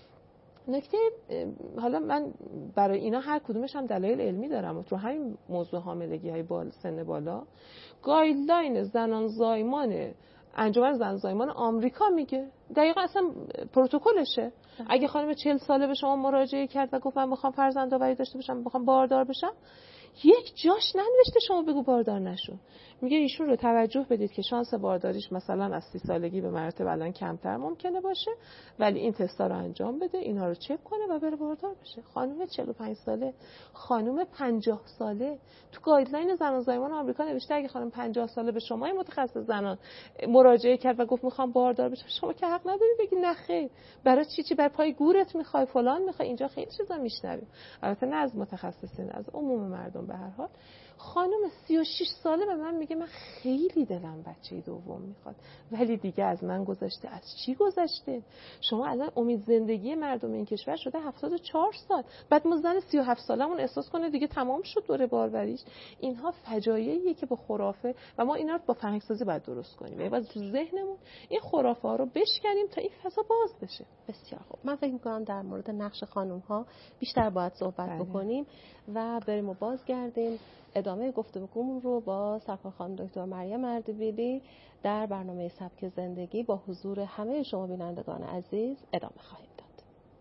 نکته. حالا من برای اینا هر کدومش هم دلایل علمی دارم. تو همین موضوع حاملگی های بال سن بالا گایدلاین زنان زایمان انجمن زن زایمان آمریکا میگه دقیقاً اصلا پروتکلشه. اگه خانم چهل ساله به شما مراجعه کرد و گفت من میخوام فرزندآوری داشته باشم، میخوام باردار بشم، یک جاش ننوشته شما بگو باردار نشو. میگه ایشون رو توجه بدید که شانس بارداریش مثلا از سی سالگی به مراتب الان کمتر ممکنه باشه، ولی این تستا رو انجام بده، اینا رو چک کنه و بره باردار بشه. خانم چهل و پنج ساله، خانم پنجاه ساله تو گایدلاین زنان زایمان آمریکا نوشته اگه خانم پنجاه ساله به شما متخصص زنان مراجعه کرد و گفت میخوام باردار بشم، شما که حق نداری بگی نه خیر، برای چی چی بر پای گورت میخوای فلان میخوای. اینجا خیلی چیزا میشنویم، البته نه از متخصصین، از عموم مردم. به هر حال خانم سی و شش ساله به من میگه من خیلی دلم بچه دوم میخواد، ولی دیگه از من گذشته. از چی گذشته؟ شما الان امید زندگی مردم این کشور شده هفتاد و چهار سال، بعد ما زن سی و هفت سالمون احساس کنه دیگه تمام شد دوره باروریش. اینها فجایعیه که با خرافه و ما اینا رو با فرهنگ‌سازی باید درست کنیم. یعنی باید تو ذهنمون این خرافه ها رو بشکنیم تا این فضا باز بشه. بسیار خوب. من فکر می‌کنم در مورد نقش خانم ها بیشتر باید صحبت بله. بکنیم و بریم و بازگردیم ادامه گفتگومون رو با سرکار خانم دکتر مریم اردبیلی در برنامه سبک زندگی با حضور همه شما بینندگان عزیز ادامه خواهیم داد.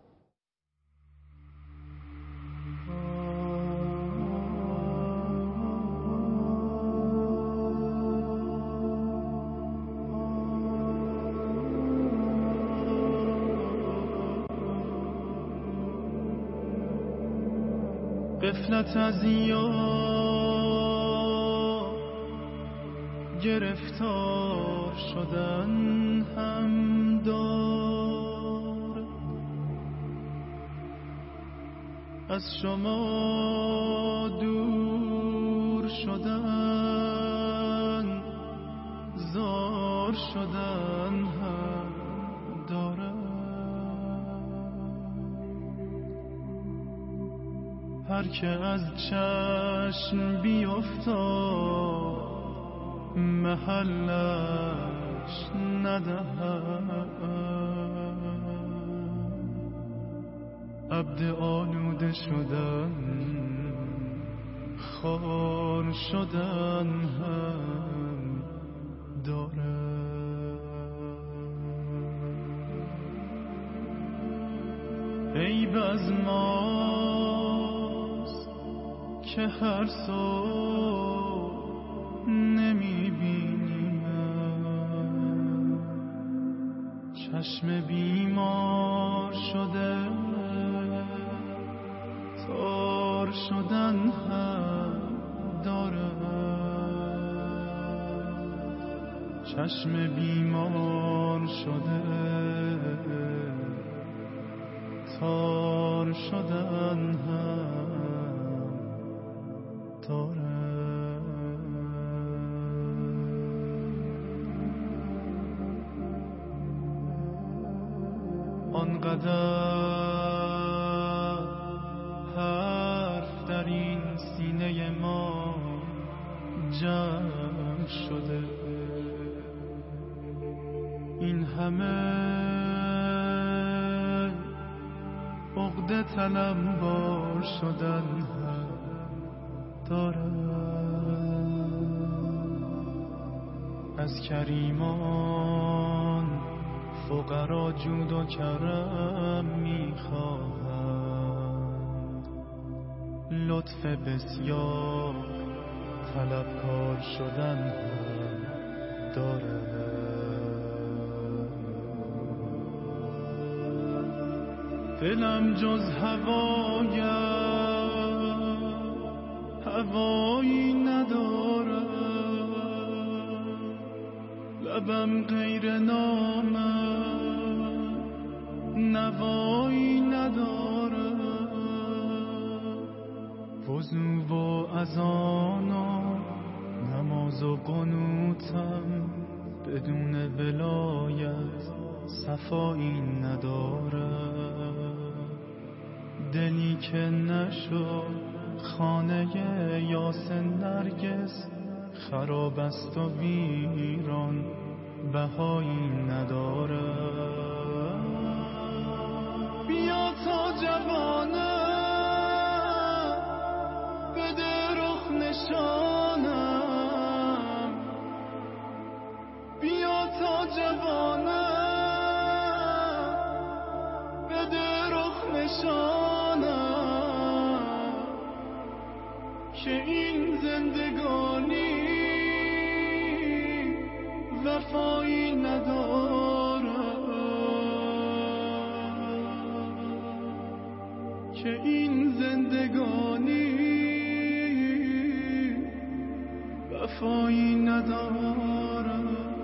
غفلت از یاد گرفتار شدن هم دار، از شما دور شدن زار شدن هم داره. هر که از چشم بیفتاد محلش ندهد، عبد آلوده شدن خار شدن هم داره. عیب از ماست که هر صبح نمیبینیم، چشم بیمار شده تار شدن هم داره. چشم بیمار شده تار شدن هم داره. آنقدر حرف در این سینه ما جمع شده، این همه عقده طلبکار شدن هم داره. از کریمان فقرا جود و کرم میخواهند، لطف بسیار طلبکار شدن هم داره. دلم جز هوای هوایی نداره، لبم غیر نامم نوایی نداره. وضو و اذان و نماز و قنوتم بدون ولایت صفایی نداره. دلی که نشد خانه یاس نرگس، خراب است و ویران بهایی نداره. بیا تا جوانه بده رخ نشانم، بیا تا جوانه بده رخ نشانم، که این زندگانی وفایی نداره، که این زندگانی وفایی نداره.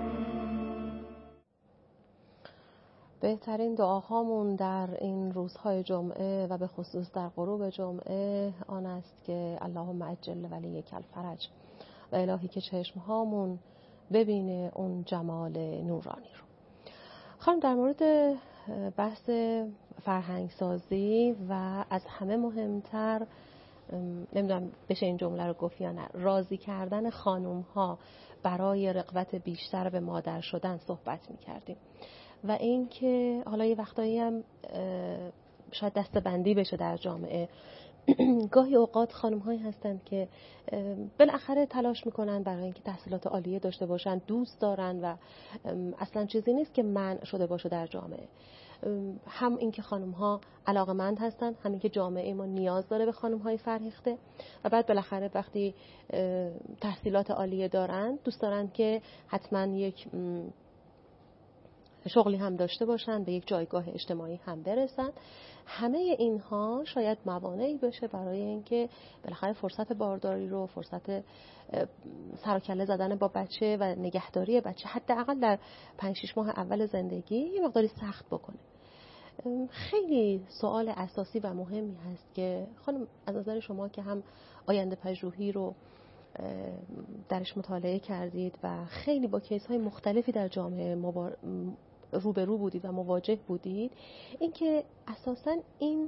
بهترین دعاهامون در این روزهای جمعه و به خصوص در غروب جمعه آن است که اللهم عجل ولیک الفرج، و الهی که چشمهامون ببینه اون جمال نورانی رو. خانم، در مورد بحث فرهنگ سازی و از همه مهمتر، نمیدونم بشه این جمله رو گفت یا نه، راضی کردن خانوم ها برای رغبت بیشتر به مادر شدن صحبت میکردیم و این که حالا یه وقتایی هم شاید دسته‌بندی بشه در جامعه. گاهی اوقات خانم هایی هستند که بالاخره تلاش میکنن برای اینکه تحصیلات عالیه داشته باشن، دوست دارن و اصلا چیزی نیست که منع شده باشه در جامعه. هم اینکه خانم ها علاقمند هستن، هم اینکه جامعه ما نیاز داره به خانم های فرهیخته و بعد بالاخره وقتی تحصیلات عالیه دارن دوست دارن که حتما یک شغلی هم داشته باشن، به یک جایگاه اجتماعی هم برسن. همه اینها شاید موانعی بشه برای اینکه بالاخره فرصت بارداری رو، فرصت سر و کله زدن با بچه و نگهداری بچه حداقل در پنج شش ماه اول زندگی یه مقداری سخت بکنه. خیلی سوال اساسی و مهمی هست که خانم از نظر شما که هم آینده پژوهی رو درش مطالعه کردید و خیلی با کیس های مختلفی در جامعه مبار... روبرو بودید و مواجه بودید، اینکه اساساً این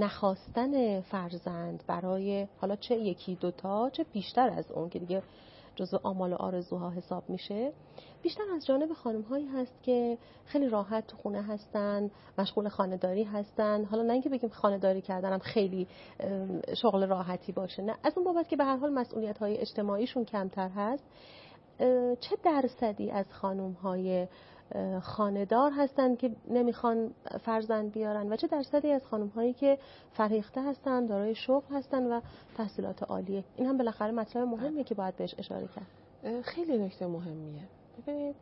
نخواستن فرزند برای حالا چه یکی دوتا چه بیشتر از اون که دیگه جزو آمال و آرزوها حساب میشه. بیشتر از جانب خانم‌هایی هست که خیلی راحت تو خونه هستن، مشغول خانه‌داری هستن. حالا نه اینکه بگیم خانه‌داری کردنم خیلی شغل راحتی باشه، نه، از اون بابت که به هر حال مسئولیت‌های اجتماعیشون کمتر هست. چه درصدی از خانم‌های خانه‌دار هستن که نمیخوان فرزند بیارن و چه درصدی از خانم‌هایی که فرهیخته هستن، دارای شغل هستن و تحصیلات عالیه؟ این هم بالاخره مطلب مهمیه که باید بهش اشاره کرد. خیلی نکته مهمیه. ببینید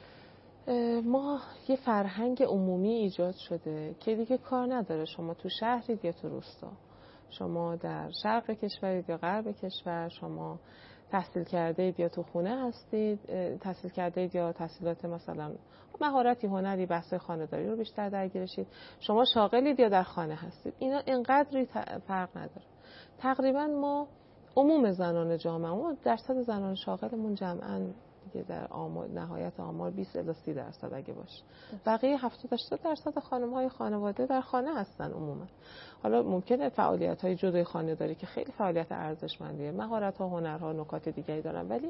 ما یه فرهنگ عمومی ایجاد شده که دیگه کار نداره شما تو شهرید یا تو روستا، شما در شرق کشورید یا غرب کشور، شما تحصیل کرده اید یا تو خونه هستید، تحصیل کرده اید یا تحصیلات مثلا مهارتی، هنری، بحث خانه‌داری رو بیشتر درگیرشید، شما شاغلید یا در خانه هستید. اینا اینقدری فرق نداره. تقریبا ما عموم زنان جامعه، درصد زنان شاغلمون جمعاً دیگه در آمار نهایت آمار بیست الی سی درصد اگه باشه. بقیه هفتاد تا هشتاد درصد خانم‌های خانواده در خانه هستن عموما. حالا ممکنه فعالیت‌های جدای خانه‌داری که خیلی فعالیت ارزشمندیه، مهارت‌ها، هنرها، نکات دیگری دارن، ولی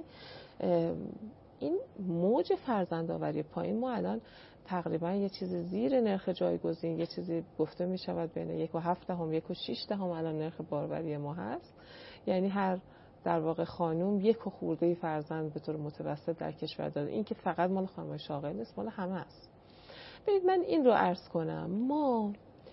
این موج فرزندآوری پایین ما الان تقریبا یه چیزی زیر نرخ جایگزین، یه چیزی گفته می شود بین یک و هفت دهم، یک و شش دهم الان نرخ باروری ما هست. یعنی هر در واقع خانوم یک و خورده فرزند به طور متوسط در کشور داره. این که فقط مال خانم‌های شاغل نیست، مال همه است. ببینید من این رو عرض کنم، ما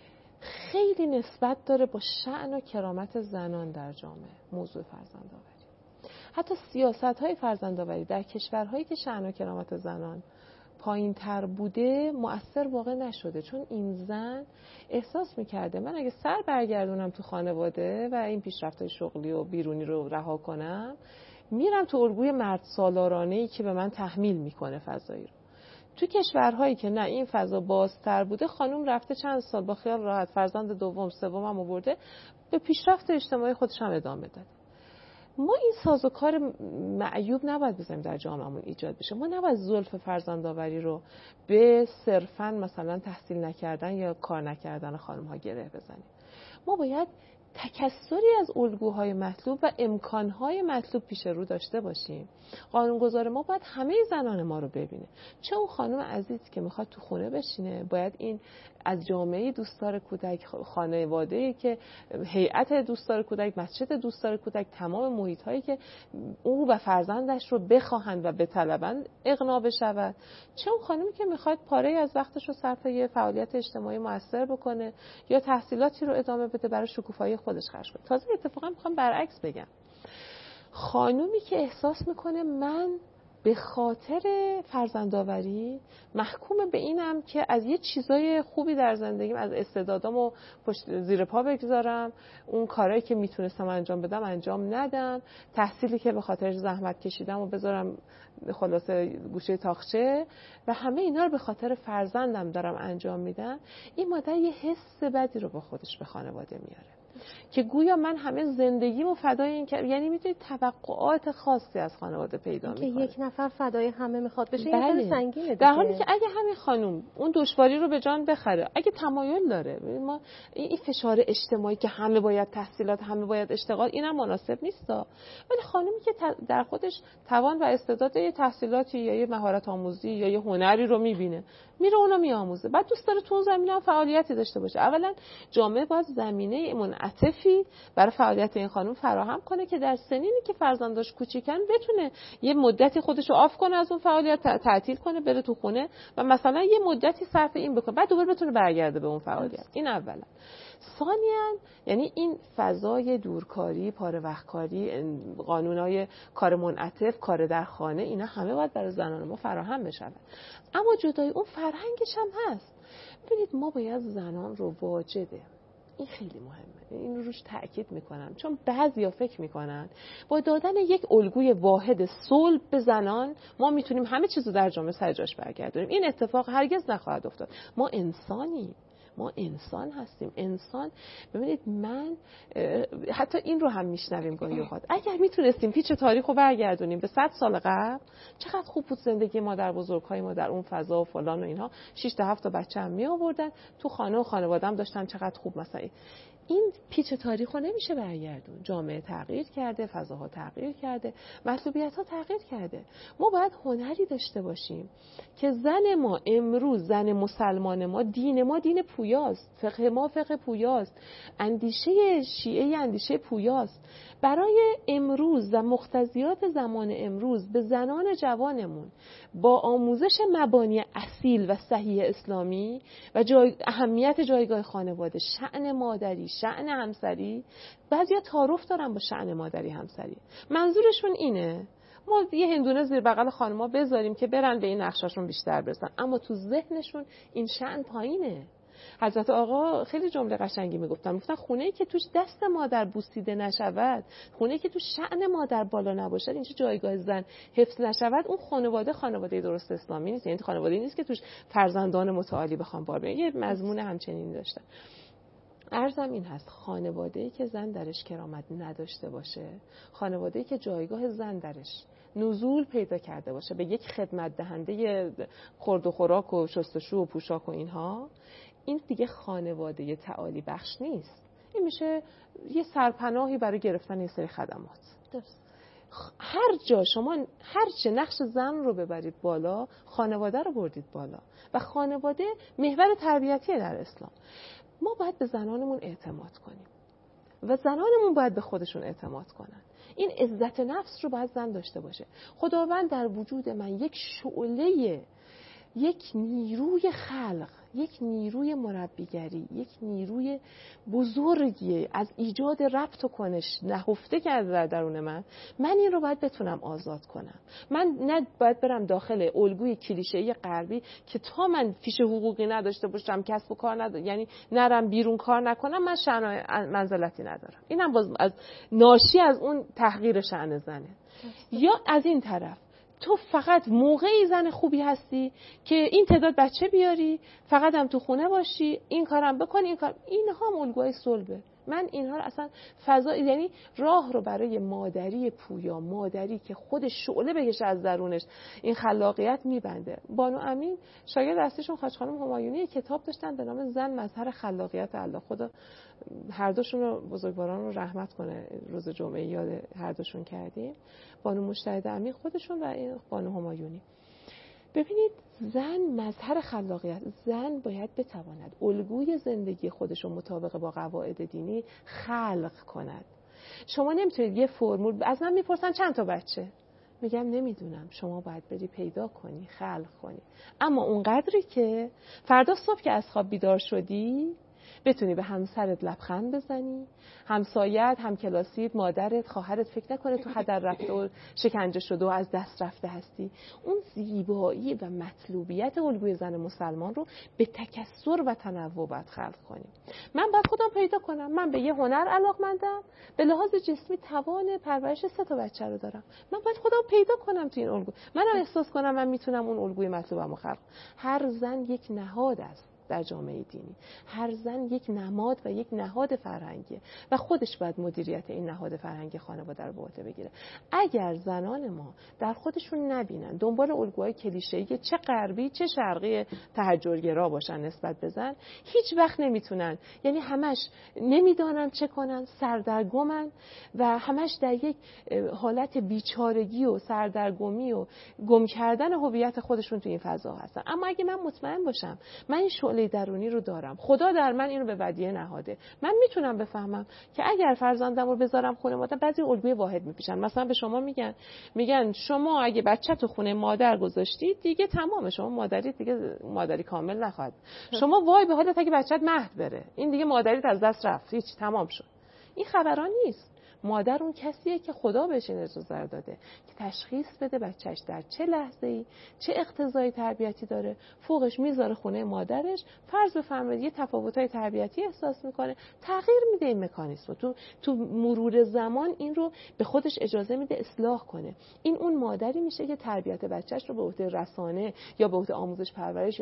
خیلی نسبت داره با شأن و کرامت زنان در جامعه موضوع فرزندآوری. حتی سیاست‌های فرزندآوری در کشورهایی که شأن و کرامت زنان پایین تر بوده مؤثر واقع نشده، چون این زن احساس میکرده من اگه سر برگردونم تو خانواده و این پیشرفت‌های شغلی و بیرونی رو رها کنم، میرم تو الگوی مرد سالارانه‌ای که به من تحمیل میکنه فضایی رو. تو کشورهایی که نه این فضا بازتر بوده، خانم رفته چند سال با خیال راحت فرزند دوم سوم هم آورده، به پیشرفت اجتماعی خودش هم ادامه داده. ما این سازوکار معیوب نباید بزنیم در جامعهمون ایجاد بشه. ما نباید زلف فرزندآوری رو به صرفاً مثلا تحصیل نکردن یا کار نکردن خانم‌ها گره بزنیم. ما باید تکثری از الگوهای مطلوب و امکانهای مطلوب پیش رو داشته باشیم. قانونگذار ما باید همه زنان ما رو ببینه. چه اون خانم عزیزی که میخواد تو خونه بشینه، باید این از جامعه دوستدار کودک، خانواده‌ای که هیئت دوستدار کودک، مسجد دوستدار کودک، تمام محیط‌هایی که او و فرزندش رو بخواهند و بطلبند اقناع بشود. چه اون خانمی که میخواد پاره از وقتش رو صرف یه فعالیت اجتماعی موثر بکنه یا تحصیلاتی رو ادامه بده برای شکوفایی خودش خرج کنه. تازه اتفاقا میخوام برعکس بگم، خانومی که احساس میکنه من به خاطر فرزندآوری محکوم به اینم که از یه چیزای خوبی در زندگیم، از استعدادامو پشت زیر پا بگذارم، اون کارهایی که میتونستم انجام بدم انجام ندم، تحصیلی که به خاطرش زحمت کشیدم و بذارم خلاصه گوشه تاقچه و همه اینا رو به خاطر فرزندم دارم انجام میدم، این مادر یه حس بدی رو با خودش به خانواده میاره که گویا من همه زندگیمو فدای این که، یعنی میتونید توقعات خاصی از خانواده پیدا میکنه که یک نفر فدای همه میخواد بشه. بله. این خیلی سنگینه دیگه. در حالی که اگه همین خانم اون دشواری رو به جان بخره، اگه تمایل داره، ما این فشار اجتماعی که همه باید تحصیلات، همه باید اشتغال، اینم مناسب نیستا. ولی خانمی که در خودش توان و استعداد یه تحصیلاتی یا یه مهارت آموزی یا یه هنری رو میبینه، میره اونو میآموزه، بعد دوست داره تو اون زمینه فعالیتی داشته باشه، اولا جامعه باید زمینه منعطفی برای فعالیت این خانم فراهم کنه که در سنینی که فرزنداش کوچیکن بتونه یه مدتی خودش رو آف کنه از اون فعالیت، تعطیل کنه، بره تو خونه و مثلا یه مدتی صرف این بکنه، بعد دوباره بتونه برگرده به اون فعالیت. این اولا. ثانیاً یعنی این فضای دورکاری، پاره وقتکاری، قانونای کار منعطف، کار در خانه، اینا همه باید برای زنان ما فراهم بشه. اما جدای اون فرهنگش هم هست. ببینید ما باید زنان رو واجده، این خیلی مهمه، این رو روش تأکید میکنم، چون بعضیا فکر میکنن با دادن یک الگوی واحد صلب به زنان ما میتونیم همه چیزو در جامعه سر جاش برگردونیم. این اتفاق هرگز نخواهد افتاد. ما انسانیم، ما انسان هستیم. انسان، ببینید من حتی این رو هم میشنویم گاهی اوقات، اگر میتونستیم پیچ تاریخ رو برگردونیم به صد سال قبل، چقدر خوب بود زندگی مادر بزرگای ما در اون فضا و فلان و اینها، شش تا هفت تا بچه هم می آوردن تو خانه و خانواده هم داشتن، چقدر خوب. مثلا این پیچ تاریخ رو نمیشه برگردون. جامعه تغییر کرده، فضاها تغییر کرده، مطلوبیت ها تغییر کرده. ما باید هنری داشته باشیم که زن ما امروز، زن مسلمان ما، دین ما دین پویاست، فقه ما فقه پویاست، اندیشه شیعه اندیشه پویاست. برای امروز و مقتضیات زمان امروز به زنان جوانمون با آموزش مبانی اصیل و صحیح اسلامی و جای... اهمیت جایگاه خانواده، شأن مادری، شأن همسری، بعضیا تعارف دارن با شأن مادری همسری. منظورشون اینه ما یه هندونه زیر بغل خانم‌ها بذاریم که برن به این نقشاشون بیشتر برسن، اما تو ذهنشون این شأن پایینه. حضرت آقا خیلی جمله قشنگی میگفتن، گفتن خونه‌ای که توش دست مادر بوسیده نشود، خونه‌ای که توش شأن مادر بالا نباشد، اینجا جایگاه زن حفظ نشود، اون خانواده خانواده درست اسلامی نیست. یعنی خانواده نیست که توش فرزندان متعالی بخوان بار بیارن. یه مضمون همچنین داشتن. عرضم این هست، خانواده‌ای که زن درش کرامت نداشته باشه، خانواده‌ای که جایگاه زن درش نزول پیدا کرده باشه به یک خدمت دهنده خورد و خوراک و شستشو و پوشاک و اینها، این دیگه خانواده تعالی بخش نیست. این میشه یه سرپناهی برای گرفتن یه سری خدمات. درست. هر جا شما هر چه نقش زن رو ببرید بالا، خانواده رو بردید بالا و خانواده محور تربیتی در اسلام. ما باید به زنانمون اعتماد کنیم و زنانمون باید به خودشون اعتماد کنن. این عزت نفس رو باید زن داشته باشه. خداوند در وجود من یک شعله، یک نیروی خلق، یک نیروی مربیگری، یک نیروی بزرگی از ایجاد ربط و کنش نهفته کرده در درون من. من این رو باید بتونم آزاد کنم. من نه باید برم داخل الگوی کلیشه‌ای غربی که تا من فیش حقوقی نداشته باشم، کسب و کار ندارم، یعنی نرم بیرون کار نکنم، من شأن منزلتی ندارم. اینم باز از ناشی از اون تحقیر شأن زنه. یا از این طرف تو فقط موقعی زن خوبی هستی که این تعداد بچه بیاری، فقط هم تو خونه باشی، این کارم بکنی، این کار، اینها هم الگوهای صلبه. من اینها رو اصلا فضا، یعنی راه رو برای مادری پویا، مادری که خود شعله بکشه از درونش، این خلاقیت میبنده. بانو امین شاگرد اصلیشون خواجه خانم همایونی کتاب داشتن به نام زن مظهر خلاقیت الله. خدا هر دوشون رو بزرگواران رو رحمت کنه. روز جمعه یاد هر دوشون کردیم، بانو مجتهد امین خودشون و بانو همایونی. ببینید زن مظهر خلاقیت، زن باید بتواند الگوی زندگی خودش رو مطابق با قواعد دینی خلق کند. شما نمیتونید یه فرمول، از من میپرسن چند تا بچه، میگم نمیدونم، شما باید بری پیدا کنی، خلق کنی. اما اونقدری که فردا صبح که از خواب بیدار شدی بتونی به همسرت لبخند بزنی، همسایت، همکلاسیت، مادرت، خواهرت فکر نکنه تو هدر رفته و شکنجه شده و از دست رفته هستی. اون زیبایی و مطلوبیت الگوی زن مسلمان رو به تکثر و تنوع باید خلق کنیم. من باید خودم پیدا کنم. من به یه هنر علاقمندم، به لحاظ جسمی توان پرورش سه تا بچه رو دارم. من باید خودم پیدا کنم تو این الگو. منم احساس کنم من میتونم اون الگوی مطلوبم رو خلق. هر زن یک نهاد است در جامعه دینی. هر زن یک نماد و یک نهاد فرهنگیه و خودش باید مدیریت این نهاد فرهنگی خانواده رو به عهده بگیره. اگر زنان ما در خودشون نبینن دنبال الگوهای کلیشه‌ای چه غربی چه شرقی تحجرگرا باشن نسبت به زن، هیچ وقت نمیتونن، یعنی همش نمیدانن چه کنن، سردرگمن و همش در یک حالت بیچارگی و سردرگمی و گم کردن هویت خودشون تو این فضا هستن. اما اگه من مطمئن باشم من این شعله درونی رو دارم، خدا در من اینو به ودیعه نهاده، من میتونم بفهمم که اگر فرزندم رو بذارم خونه مادر بعضی الگوی واحد میپیشن. مثلا به شما میگن میگن شما اگه بچه تو خونه مادر گذاشتی دیگه تمامه، شما مادری دیگه مادری کامل نخواهد. شما وای به حالت اگه بچت مهد بره، این دیگه مادریت از دست رفت، هیچ، تمام شد. این خبران نیست. مادر اون کسیه که خدا بهش این اجازه داده که تشخیص بده بچهش در چه لحظه‌ای چه اقتضای تربیتی داره، فوقش میذاره خونه مادرش، فرض بفرمایید یه تفاوت‌های تربیتی احساس میکنه، تغییر میده این مکانیزم، تو تو مرور زمان این رو به خودش اجازه میده اصلاح کنه. این اون مادری میشه که تربیت بچهش رو به عهده رسانه یا به عهده آموزش پرورش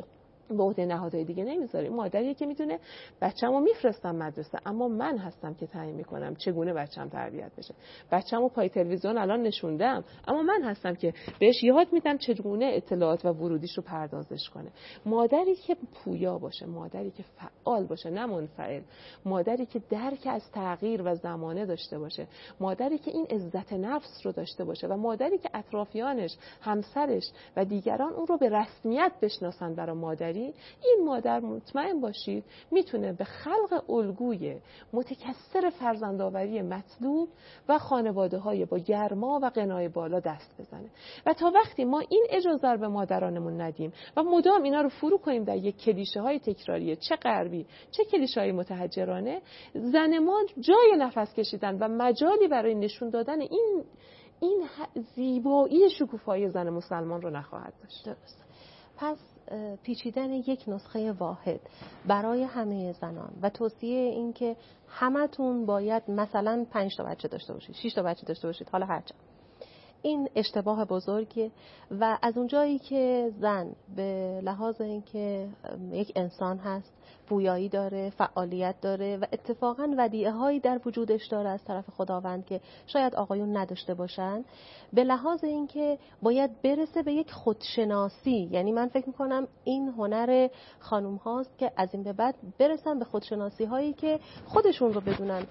به عهده نهادهای دیگه نمیذاریم. مادریه که میدونه بچه‌مو میفرستم مدرسه، اما من هستم که تعیین میکنم چگونه بچه‌م تربیت بشه. بچه‌مو پای تلویزیون الان نشوندم، اما من هستم که بهش یاد میدم چگونه اطلاعات و ورودیش رو پردازش کنه. مادری که پویا باشه، مادری که فعال باشه نه منفعل، مادری که درک از تغییر و زمانه داشته باشه، مادری که این عزت نفس رو داشته باشه و مادری که اطرافیانش، همسرش و دیگران اون رو به رسمیت بشناسن برای مادری، این مادر مطمئن باشید میتونه به خلق الگوی متکثر فرزندآوری مطلوب و خانواده‌های با گرما و قنای بالا دست بزنه. و تا وقتی ما این اجازه رو به مادرانمون ندیم و مدام اینا رو فرو کنیم در یک کلیشه‌های تکراریه، چه غربی چه کلیشه‌های متحجرانه، زن ما جای نفس کشیدن و مجالی برای نشون دادن این این زیبایی شکوفایی زن مسلمان رو نخواهد داشت. درست. پس پیچیدن یک نسخه واحد برای همه زنان و توصیه این که همتون باید مثلا پنج تا بچه داشته باشید، شش تا بچه داشته باشید، حالا هرچند، این اشتباه بزرگیه. و از اونجایی که زن به لحاظ اینکه یک انسان هست، پویایی داره، فعالیت داره و اتفاقاً ودیعه هایی در وجودش داره از طرف خداوند که شاید آقایون نداشته باشن، به لحاظ اینکه باید برسه به یک خودشناسی. یعنی من فکر میکنم این هنر خانوم هاست که از این به بعد برسن به خودشناسی هایی که خودشون رو بدونن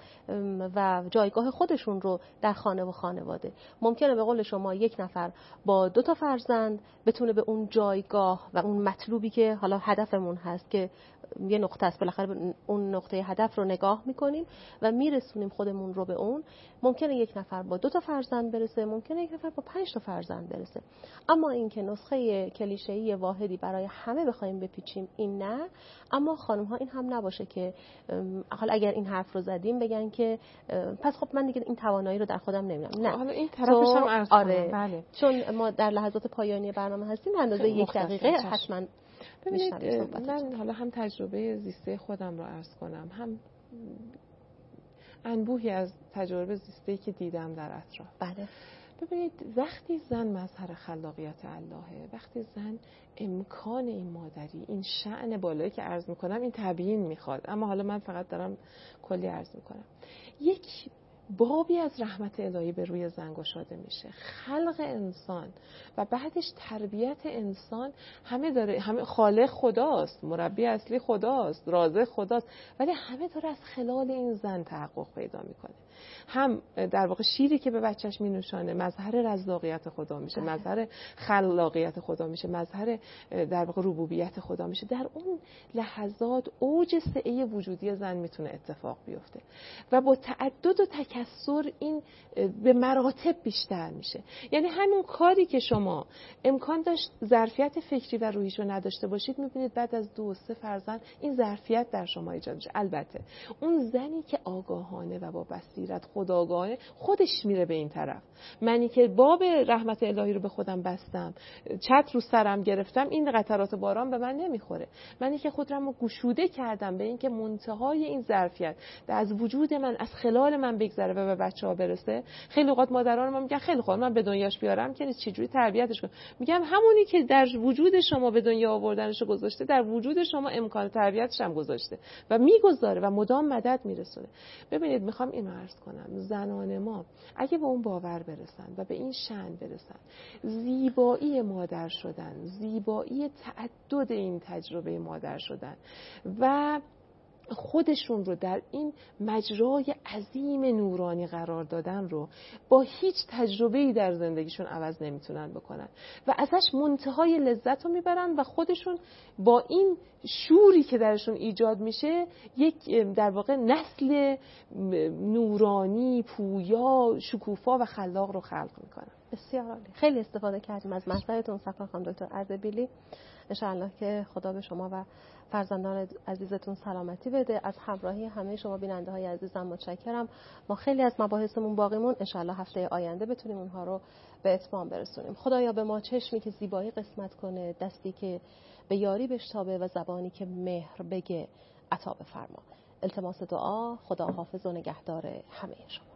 و جایگاه خودشون رو در خانه و خانواده. ممکنه به قول شما یک نفر با دو تا فرزند بتونه به اون جایگاه و اون مطلوبی که حالا هدفمون هست که یه نقطه است، بالاخره اون نقطه هدف رو نگاه میکنیم و میرسونیم خودمون رو به اون. ممکنه یک نفر با دو تا فرزند برسه، ممکنه یک نفر با پنج تا فرزند برسه، اما اینکه نسخه کلیشه‌ای واحدی برای همه بخوایم بپیچیم این نه. اما خانم ها این هم نباشه که حالا اگر این حرف رو زدیم بگن که پس خب من دیگه این توانایی رو در خودم نمیبینم. نه، حالا این طرفش هم عرض آره. کنم. بله. چون ما در لحظات پایانی برنامه هستیم، اندازه یک دقیقه حتما. ببینید من حالا هم تجربه زیسته خودم رو عرض کنم، هم انبوهی از تجربه زیسته‌ای که دیدم در اطراف. بله. ببینید وقتی زن مظهر خلاقیت اللهه، وقتی زن امکان این مادری، این شأن بالایی که عرض میکنم این تبیین میخواد، اما حالا من فقط دارم کلی عرض میکنم، یک بابی از رحمت الهی به روی زن گشاده میشه. خلق انسان و بعدش تربیت انسان، همه داره، همه خالق خداست، مربی اصلی خداست، رازق خداست، ولی همه داره از خلال این زن تحقق پیدا میکنه. هم در واقع شیری که به بچهش مینوشانه مظهر رزاقیت خدا میشه، مظهر خلاقیت خدا میشه، مظهر در واقع ربوبیت خدا میشه. در اون لحظات اوج سعه وجودی زن میتونه اتفاق بیفته و با تعدد و تکثر این به مراتب بیشتر میشه. یعنی همون کاری که شما امکان داشت ظرفیت فکری و روحیش رو نداشته باشید، میبینید بعد از دو سه فرزند این ظرفیت در شما ایجاد میشه. البته اون زنی که آگاهانه و با بصیرت خودآگاهانه خودش میره به این طرف، منی که باب رحمت الهی رو به خودم بستم، چتر رو سرم گرفتم، این قطرات باران به من نمیخوره. منی که خودم رو گشوده کردم به این که منتهای این ظرفیت از وجود من، از خلال من بگذره و به بچه‌ها برسه. خیلی اوقات مادران ما میگن خیلی خوب من به دنیاش بیارم که چجوری تربیتش کنم. میگم همونی که در وجود شما به دنیا آوردنش گذاشته، در وجود شما امکان تربیتش هم گذاشته و میگذاره و مدام مدد میرسونه. ببینید میخوام اینو عرض کنم، زنان ما اگه به اون باور برسن و به این شأن برسن، زیبایی مادر شدن، زیبایی تعدد این تجربه مادر شدن و خودشون رو در این مجرای عظیم نورانی قرار دادن رو با هیچ تجربه‌ای در زندگیشون عوض نمیتونن بکنن و ازش منتهای لذت رو میبرن و خودشون با این شوری که درشون ایجاد میشه یک در واقع نسل نورانی، پویا، شکوفا و خلاق رو خلق میکنن. بسیار عالی. خیلی استفاده کردیم از مطلبتون سرکار خانم دکتر اردبیلی. انشاءالله که خدا به شما و فرزندان عزیزتون سلامتی بده. از همراهی همه شما بیننده های عزیزم متشکرم. ما خیلی از مباحثمون باقیمون، انشاءالله هفته آینده بتونیم اونها رو به اتمام برسونیم. خدایا به ما چشمی که زیبایی قسمت کنه، دستی که به یاری بشتابه و زبانی که مهر بگه عطا بفرما. التماس دعا. خدا حافظ و نگهدار همه شما.